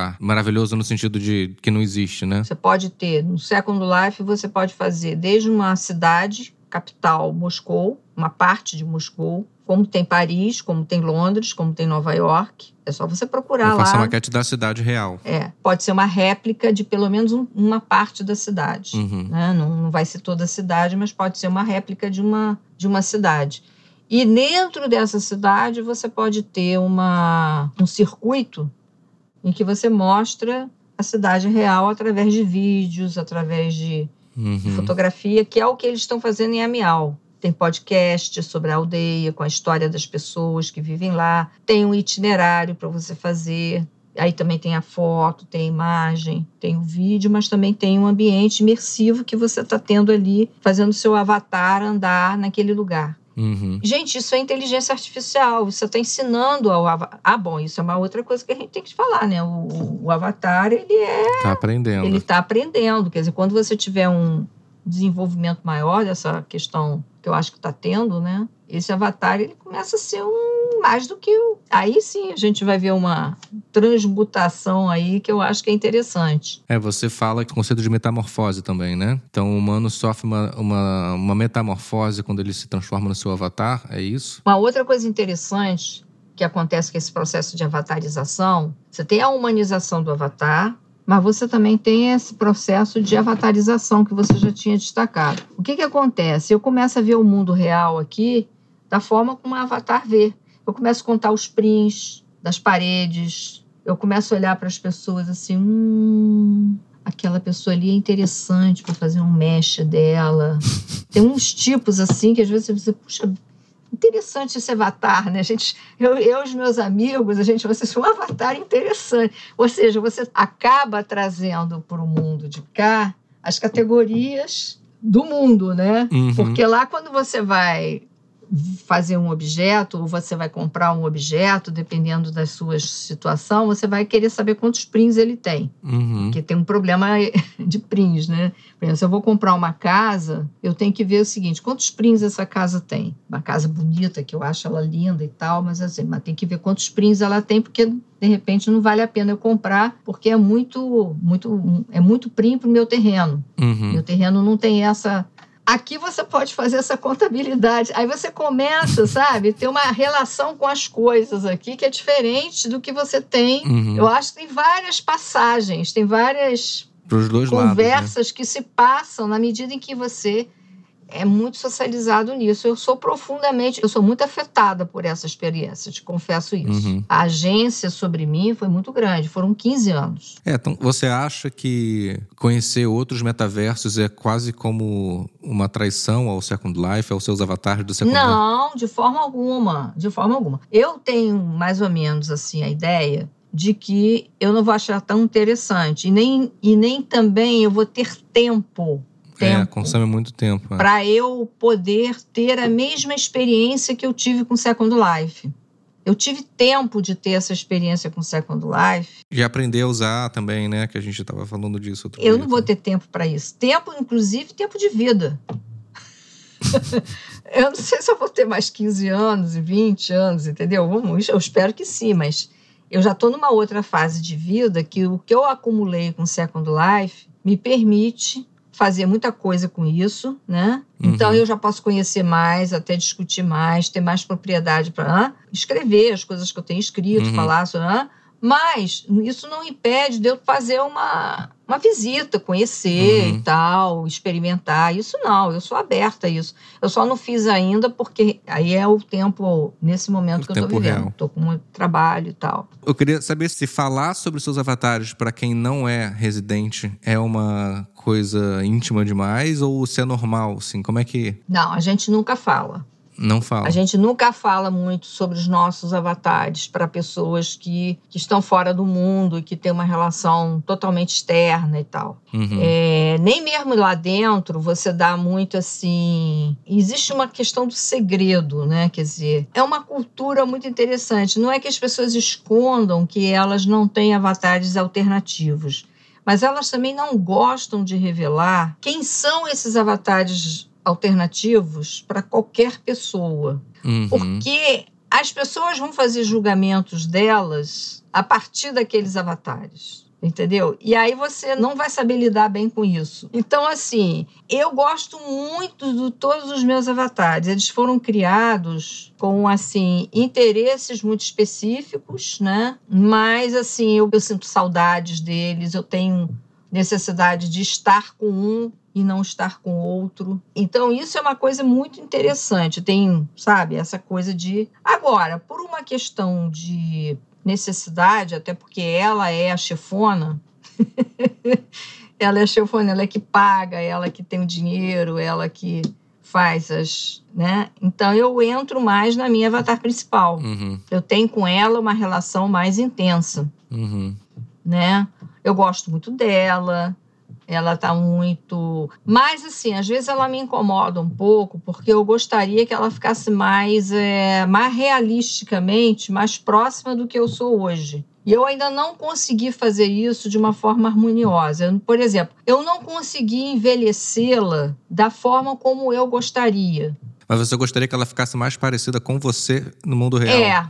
no sentido de que não existe, né? Você pode ter, no Second Life, você pode fazer desde uma cidade, capital, Moscou, uma parte de Moscou, como tem Paris, como tem Londres, como tem Nova York. É só você procurar lá. Eu faço a maquete da cidade real. Pode ser uma réplica de pelo menos uma parte da cidade. Né? Não vai ser toda a cidade, mas pode ser uma réplica de uma cidade. E dentro dessa cidade você pode ter um circuito em que você mostra a cidade real através de vídeos, através de fotografia, que é o que eles estão fazendo em Amial. Tem podcast sobre a aldeia, com a história das pessoas que vivem lá. Tem um itinerário para você fazer. Aí também tem a foto, tem a imagem, tem o vídeo, mas também tem um ambiente imersivo que você está tendo ali, fazendo o seu avatar andar naquele lugar. Gente, isso é inteligência artificial. Você está ensinando ao avatar. Bom, isso é uma outra coisa que a gente tem que falar, né? O avatar, ele está aprendendo. Ele está aprendendo. Quer dizer, quando você tiver um desenvolvimento maior dessa questão que eu acho que está tendo, né? Esse avatar, ele começa a ser mais do que Aí sim a gente vai ver uma transmutação aí que eu acho que é interessante. Você fala que o conceito de metamorfose também, né? Então o humano sofre uma metamorfose quando ele se transforma no seu avatar, é isso? Uma outra coisa interessante que acontece com esse processo de avatarização, você tem a humanização do avatar, mas você também tem esse processo de avatarização que você já tinha destacado. O que acontece? Eu começo a ver o mundo real aqui da forma como um avatar vê. Eu começo a contar os prints das paredes, eu começo a olhar para as pessoas assim, aquela pessoa ali é interessante para fazer um mesh dela. Tem uns tipos assim que às vezes você pensa, puxa, interessante esse avatar, né? Eu e os meus amigos, vocês um avatar interessante. Ou seja, você acaba trazendo para o mundo de cá as categorias do mundo, né? Porque lá quando você vai fazer um objeto, ou você vai comprar um objeto, dependendo da sua situação, você vai querer saber quantos prints ele tem. Porque tem um problema de prints, né? Por exemplo, se eu vou comprar uma casa, eu tenho que ver o seguinte, quantos prints essa casa tem? Uma casa bonita, que eu acho ela linda e tal, mas tem que ver quantos prints ela tem, porque de repente não vale a pena eu comprar, porque é muito print para o meu terreno. Meu terreno não tem essa... Aqui você pode fazer essa contabilidade. Aí você começa, sabe, ter uma relação com as coisas aqui que é diferente do que você tem. Eu acho que tem várias passagens, tem várias conversas lados, né? Que se passam na medida em que você é muito socializado nisso. Eu sou muito afetada por essa experiência, te confesso isso. A agência sobre mim foi muito grande, foram 15 anos. Então você acha que conhecer outros metaversos é quase como uma traição ao Second Life, aos seus avatares do Second Life? Não, de forma alguma. Eu tenho mais ou menos assim a ideia de que eu não vou achar tão interessante e nem também eu vou ter tempo, consome muito tempo. Para eu poder ter a mesma experiência que eu tive com Second Life. Eu tive tempo de ter essa experiência com Second Life. E aprender a usar também, né? Que a gente estava falando disso outro dia. Eu não vou ter tempo para isso. Tempo, inclusive, tempo de vida. Eu não sei se eu vou ter mais 15 anos e 20 anos, entendeu? Eu espero que sim, mas eu já estou numa outra fase de vida que o que eu acumulei com Second Life me permite fazer muita coisa com isso, né? Então eu já posso conhecer mais, até discutir mais, ter mais propriedade para escrever as coisas que eu tenho escrito, falar sobre... Mas isso não impede de eu fazer uma visita, conhecer e tal, experimentar. Isso não, eu sou aberta a isso. Eu só não fiz ainda porque aí é o tempo, nesse momento que eu estou vivendo. Estou com muito trabalho e tal. Eu queria saber se falar sobre seus avatares para quem não é residente é uma coisa íntima demais ou se é normal, assim, como é que... Não, a gente nunca fala. Não fala. A gente nunca fala muito sobre os nossos avatares para pessoas que estão fora do mundo e que têm uma relação totalmente externa e tal. Nem mesmo lá dentro você dá muito assim... Existe uma questão do segredo, né? Quer dizer, é uma cultura muito interessante. Não é que as pessoas escondam que elas não têm avatares alternativos, mas elas também não gostam de revelar quem são esses avatares alternativos para qualquer pessoa. Porque as pessoas vão fazer julgamentos delas a partir daqueles avatares, entendeu? E aí você não vai saber lidar bem com isso. Então, assim, eu gosto muito de todos os meus avatares. Eles foram criados com, assim, interesses muito específicos, né? Mas, assim, eu sinto saudades deles, eu tenho necessidade de estar com um e não estar com outro. Então, isso é uma coisa muito interessante. Tem, sabe, essa coisa de... Agora, por uma questão de necessidade, até porque ela é a chefona, ela é a chefona, ela é que paga, ela que tem o dinheiro, ela que faz as... né? Então, eu entro mais na minha avatar principal. Eu tenho com ela uma relação mais intensa. Né? Eu gosto muito dela, ela tá muito... Mas, assim, às vezes ela me incomoda um pouco, porque eu gostaria que ela ficasse mais realisticamente, mais próxima do que eu sou hoje. E eu ainda não consegui fazer isso de uma forma harmoniosa. Por exemplo, eu não consegui envelhecê-la da forma como eu gostaria. Mas você gostaria que ela ficasse mais parecida com você no mundo real?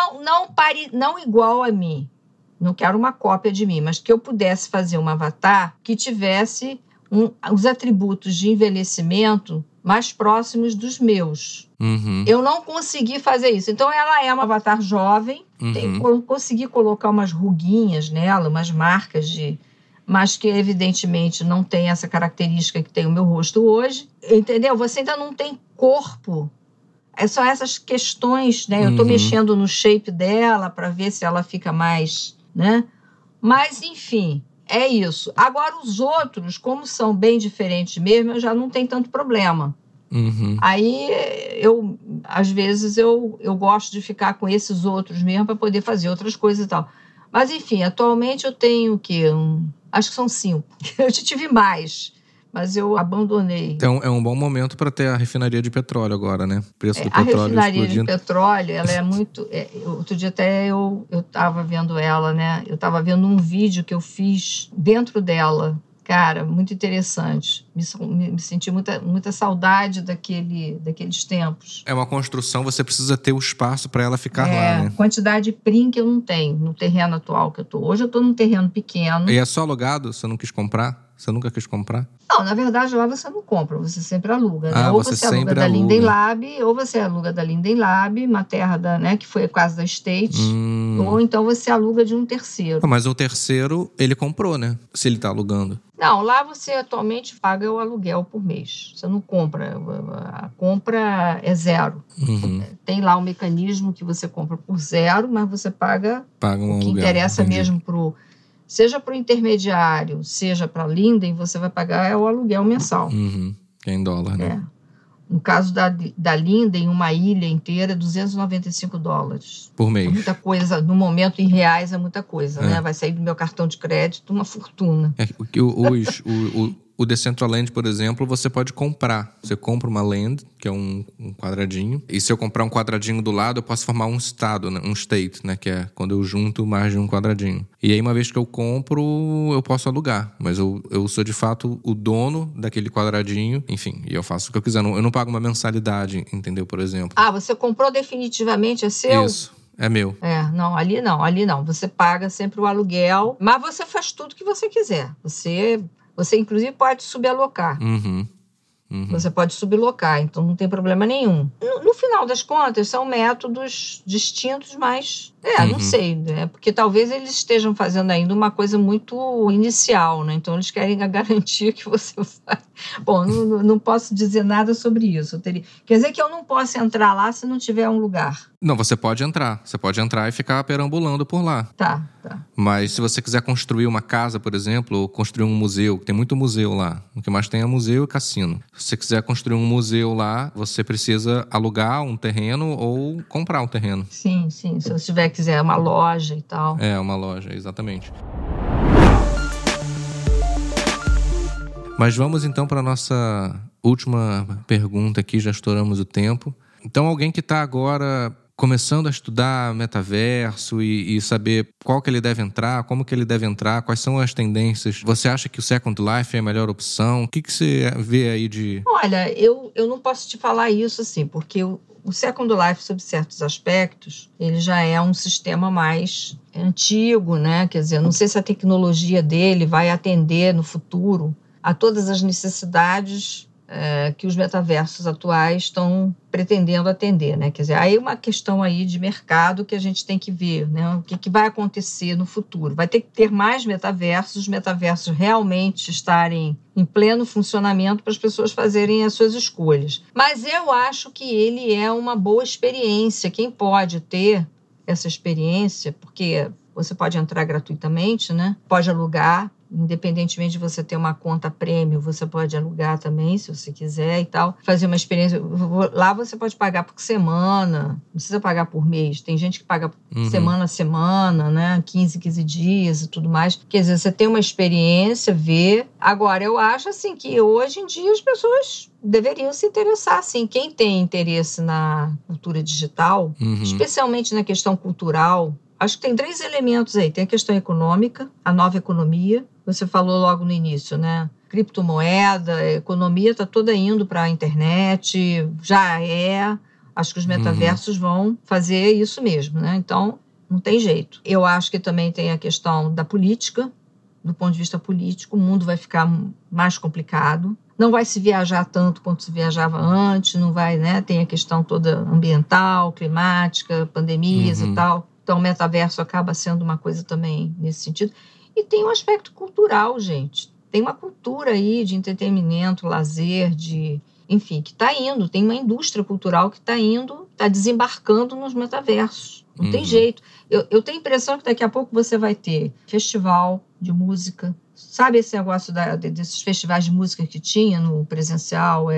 Não igual a mim. Não quero uma cópia de mim, mas que eu pudesse fazer um avatar que tivesse os atributos de envelhecimento mais próximos dos meus. Eu não consegui fazer isso. Então, ela é uma avatar jovem. Eu consegui colocar umas ruguinhas nela, umas marcas mas que, evidentemente, não tem essa característica que tem o meu rosto hoje. Entendeu? Você ainda não tem corpo. São essas questões, né? Eu estou mexendo no shape dela para ver se ela fica mais... né? Mas, enfim, é isso. Agora, os outros, como são bem diferentes mesmo, eu já não tenho tanto problema. Aí, às vezes, eu gosto de ficar com esses outros mesmo para poder fazer outras coisas e tal. Mas, enfim, atualmente eu tenho o quê? Acho que são 5. Eu já tive mais, mas eu abandonei. Então, é um bom momento para ter a refinaria de petróleo agora, né? O preço do A petróleo refinaria explodindo. de petróleo, ela é muito... outro dia até eu estava vendo ela, né? Eu estava vendo um vídeo que eu fiz dentro dela. Cara, muito interessante. Me senti muita saudade daqueles tempos. É uma construção, você precisa ter o espaço para ela ficar lá, né? Quantidade PRIM que eu não tenho no terreno atual que eu estou. Hoje eu estou num terreno pequeno. E é só alugado? Você não quis comprar? Você nunca quis comprar? Não, na verdade lá você não compra, você sempre aluga, né? Ou você aluga da aluga. Linden Lab, ou você aluga da Linden Lab, uma terra que foi quase da State, ou então você aluga de um terceiro. Mas o terceiro, ele comprou, né? Se ele tá alugando. Não, lá você atualmente paga o aluguel por mês. Você não compra. A compra é zero. Tem lá um mecanismo que você compra por zero, mas você paga um o que aluguel, interessa entendi. Mesmo seja para o intermediário, seja para a Linden, você vai pagar o aluguel mensal. Que é em dólar, né? No caso da Linden, uma ilha inteira, $295. Por mês. É muita coisa, no momento em reais é muita coisa, né? Vai sair do meu cartão de crédito uma fortuna. O Decentraland, por exemplo, você pode comprar. Você compra uma land, que é um quadradinho. E se eu comprar um quadradinho do lado, eu posso formar um estado, né? Um state, né? Que é quando eu junto mais de um quadradinho. E aí, uma vez que eu compro, eu posso alugar. Mas eu sou, de fato, o dono daquele quadradinho. Enfim, e eu faço o que eu quiser. Eu não pago uma mensalidade, entendeu? Por exemplo. Você comprou definitivamente, é seu? Isso. É meu. Ali não. Você paga sempre o aluguel, mas você faz tudo que você quiser. Você inclusive, pode subalocar. Você pode sublocar, então não tem problema nenhum. No final das contas, são métodos distintos, mas... não sei, né? Porque talvez eles estejam fazendo ainda uma coisa muito inicial, né? Então, eles querem a garantia que você vai... Bom, não posso dizer nada sobre isso. Quer dizer que eu não posso entrar lá se não tiver um lugar. Não, você pode entrar. Você pode entrar e ficar perambulando por lá. Tá. Mas se você quiser construir uma casa, por exemplo, ou construir um museu, tem muito museu lá. O que mais tem é museu e cassino. Se você quiser construir um museu lá, você precisa alugar um terreno ou comprar um terreno. Sim. Se você quiser uma loja e tal. Uma loja, exatamente. Mas vamos então para a nossa última pergunta aqui, já estouramos o tempo. Então, alguém que está agora começando a estudar metaverso e saber qual que ele deve entrar, como que ele deve entrar, quais são as tendências. Você acha que o Second Life é a melhor opção? O que você vê aí de... Olha, eu não posso te falar isso assim, porque o Second Life, sob certos aspectos, ele já é um sistema mais antigo, né? Quer dizer, eu não sei se a tecnologia dele vai atender no futuro a todas as necessidades que os metaversos atuais estão pretendendo atender, né? Quer dizer, aí é uma questão aí de mercado que a gente tem que ver, né? O que vai acontecer no futuro. Vai ter que ter mais metaversos, os metaversos realmente estarem em pleno funcionamento para as pessoas fazerem as suas escolhas. Mas eu acho que ele é uma boa experiência. Quem pode ter essa experiência, porque você pode entrar gratuitamente, né? Pode alugar. Independentemente de você ter uma conta premium, você pode alugar também, se você quiser e tal. Fazer uma experiência... Lá você pode pagar por semana, não precisa pagar por mês. Tem gente que paga semana a semana, né? 15 dias e tudo mais. Quer dizer, você tem uma experiência, vê. Agora, eu acho assim que hoje em dia as pessoas deveriam se interessar, sim. Quem tem interesse na cultura digital, especialmente na questão cultural, acho que tem 3 elementos aí. Tem a questão econômica, a nova economia. Você falou logo no início, né? Criptomoeda, a economia está toda indo para a internet, já é. Acho que os metaversos vão fazer isso mesmo, né? Então, não tem jeito. Eu acho que também tem a questão da política. Do ponto de vista político, o mundo vai ficar mais complicado. Não vai se viajar tanto quanto se viajava antes, não vai, né? Tem a questão toda ambiental, climática, pandemias e tal. Então, o metaverso acaba sendo uma coisa também nesse sentido. E tem um aspecto cultural, gente. Tem uma cultura aí de entretenimento, lazer, enfim, que está indo. Tem uma indústria cultural que está desembarcando nos metaversos. Não tem jeito. Eu tenho a impressão que daqui a pouco você vai ter festival de música. Sabe esse negócio desses festivais de música que tinha no presencial?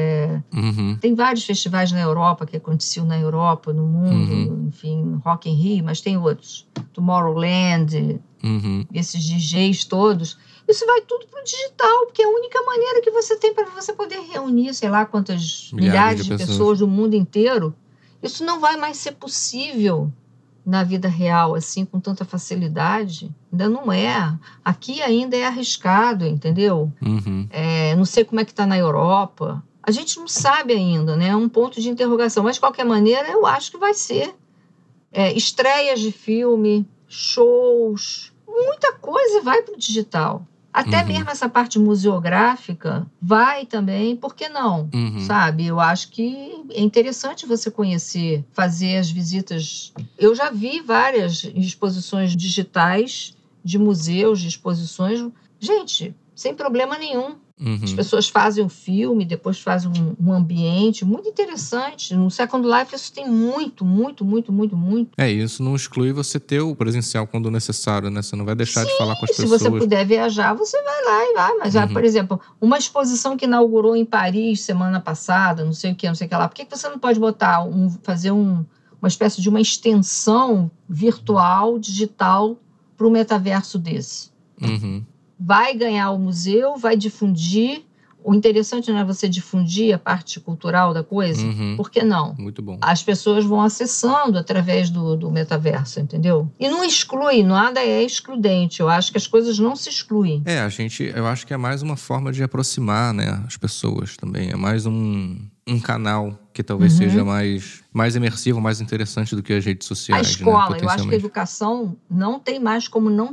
Tem vários festivais na Europa, que aconteciam na Europa, no mundo, enfim, Rock in Rio, mas tem outros. Tomorrowland, esses DJs todos. Isso vai tudo para o digital, porque é a única maneira que você tem para você poder reunir, sei lá, quantas milhares de pessoas do mundo inteiro. Isso não vai mais ser possível na vida real, assim, com tanta facilidade. Ainda não é. Aqui ainda é arriscado, entendeu? Não sei como é que está na Europa. A gente não sabe ainda, né? É um ponto de interrogação. Mas, de qualquer maneira, eu acho que vai ser. Estreias de filme, shows, muita coisa vai para o digital. Até mesmo essa parte museográfica vai também, por que não? Sabe? Eu acho que é interessante você conhecer, fazer as visitas. Eu já vi várias exposições digitais de museus, de exposições. Gente, sem problema nenhum. As pessoas fazem um filme, depois fazem um ambiente muito interessante. No Second Life isso tem muito. Isso não exclui você ter o presencial quando necessário, né? Você não vai deixar de falar com as pessoas. Se você puder viajar, você vai lá e vai. Mas, por exemplo, uma exposição que inaugurou em Paris semana passada, não sei o que lá. Por que você não pode fazer uma espécie de uma extensão virtual, digital, para o metaverso desse? Vai ganhar o museu, vai difundir. O interessante não é você difundir a parte cultural da coisa? Por que não? Muito bom. As pessoas vão acessando através do metaverso, entendeu? E não exclui, nada é excludente. Eu acho que as coisas não se excluem. Eu acho que é mais uma forma de aproximar, né, as pessoas também. É mais um canal que talvez seja mais imersivo, mais interessante do que as redes sociais. A escola, né, eu acho que a educação não tem mais como não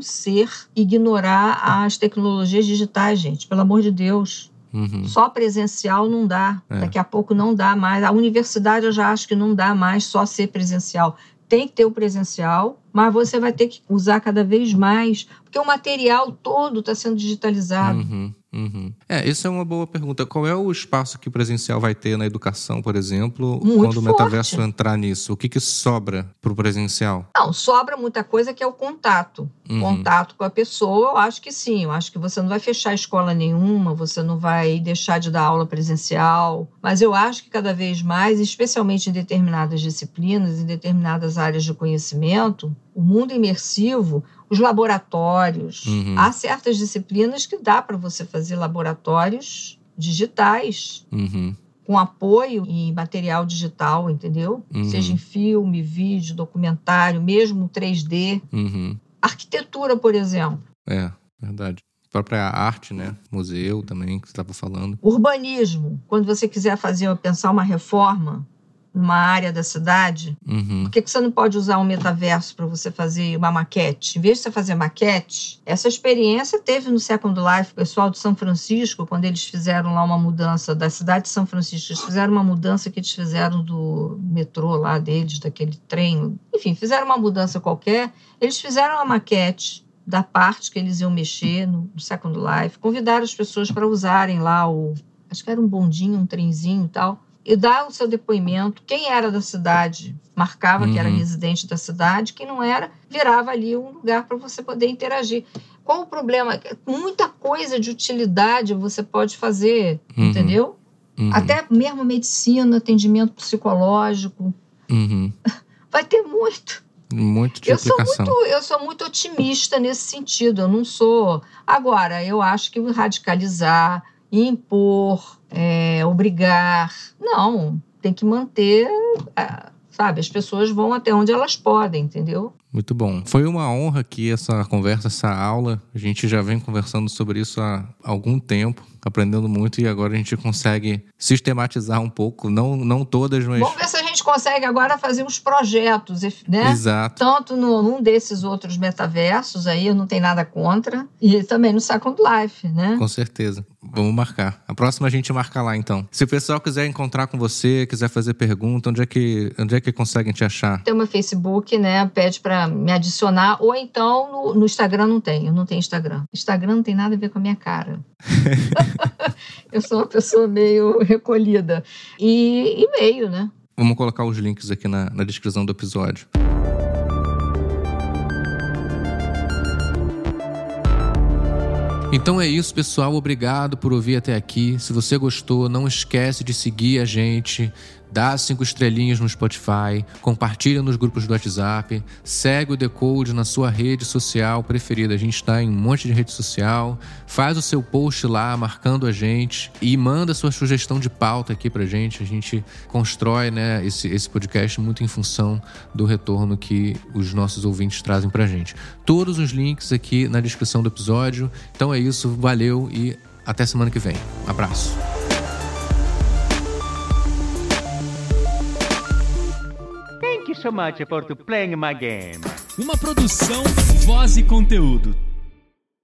ignorar as tecnologias digitais, gente. Pelo amor de Deus. Só presencial não dá. Daqui a pouco não dá mais. A universidade eu já acho que não dá mais só ser presencial. Tem que ter o presencial, mas você vai ter que usar cada vez mais, porque o material todo está sendo digitalizado. Essa é uma boa pergunta. Qual é o espaço que o presencial vai ter na educação, por exemplo, muito quando o metaverso forte. entrar nisso? O que sobra para o presencial? Não, sobra muita coisa que é o contato. Contato com a pessoa, eu acho que sim. Eu acho que você não vai fechar escola nenhuma, você não vai deixar de dar aula presencial. Mas eu acho que cada vez mais, especialmente em determinadas disciplinas, em determinadas áreas de conhecimento, o mundo imersivo, os laboratórios. Há certas disciplinas que dá para você fazer laboratórios digitais, com apoio em material digital, entendeu? Seja em filme, vídeo, documentário, mesmo 3D. Arquitetura, por exemplo. Verdade. A própria arte, né? Museu também, que você estava falando. Urbanismo. Quando você quiser pensar uma reforma numa área da cidade, por que você não pode usar um metaverso para você fazer uma maquete? Em vez de você fazer maquete, essa experiência teve no Second Life, o pessoal de São Francisco, quando eles fizeram lá uma mudança da cidade de São Francisco, eles fizeram uma mudança que eles fizeram do metrô lá deles, daquele trem, enfim, fizeram uma mudança qualquer, eles fizeram uma maquete da parte que eles iam mexer no Second Life, convidaram as pessoas para usarem lá acho que era um bondinho, um trenzinho e tal, e dar o seu depoimento. Quem era da cidade marcava que era residente da cidade, quem não era, virava ali um lugar para você poder interagir. Qual o problema? Muita coisa de utilidade você pode fazer, entendeu? Até mesmo medicina, atendimento psicológico. Vai ter muito. Muito de aplicação. Eu sou muito otimista nesse sentido. Eu não sou... Agora, eu acho que radicalizar, impor, obrigar... Não, tem que manter... Sabe, as pessoas vão até onde elas podem, entendeu? Muito bom. Foi uma honra aqui essa conversa, essa aula. A gente já vem conversando sobre isso há algum tempo, aprendendo muito, e agora a gente consegue sistematizar um pouco, não todas, mas... Vamos ver se a gente consegue agora fazer uns projetos, né? Exato. Tanto num desses outros metaversos aí, eu não tenho nada contra, e também no Second Life, né? Com certeza. Vamos marcar. A próxima a gente marca lá, então. Se o pessoal quiser encontrar com você, quiser fazer pergunta, onde é que conseguem te achar? Tem o meu Facebook, né? Pede para me adicionar, ou então no Instagram não tem. Eu não tenho Instagram. Instagram não tem nada a ver com a minha cara. Eu sou uma pessoa meio recolhida. E e-mail, né? Vamos colocar os links aqui na descrição do episódio. Então é isso, pessoal. Obrigado por ouvir até aqui. Se você gostou, não esquece de seguir a gente dá 5 estrelinhas no Spotify, compartilha nos grupos do WhatsApp, segue o Decode na sua rede social preferida. A gente está em um monte de rede social. Faz o seu post lá, marcando a gente e manda sua sugestão de pauta aqui pra gente. A gente constrói, né, esse podcast muito em função do retorno que os nossos ouvintes trazem pra gente. Todos os links aqui na descrição do episódio. Então é isso, valeu e até semana que vem. Abraço. Thank you so much for playing my game. Uma produção, voz e conteúdo.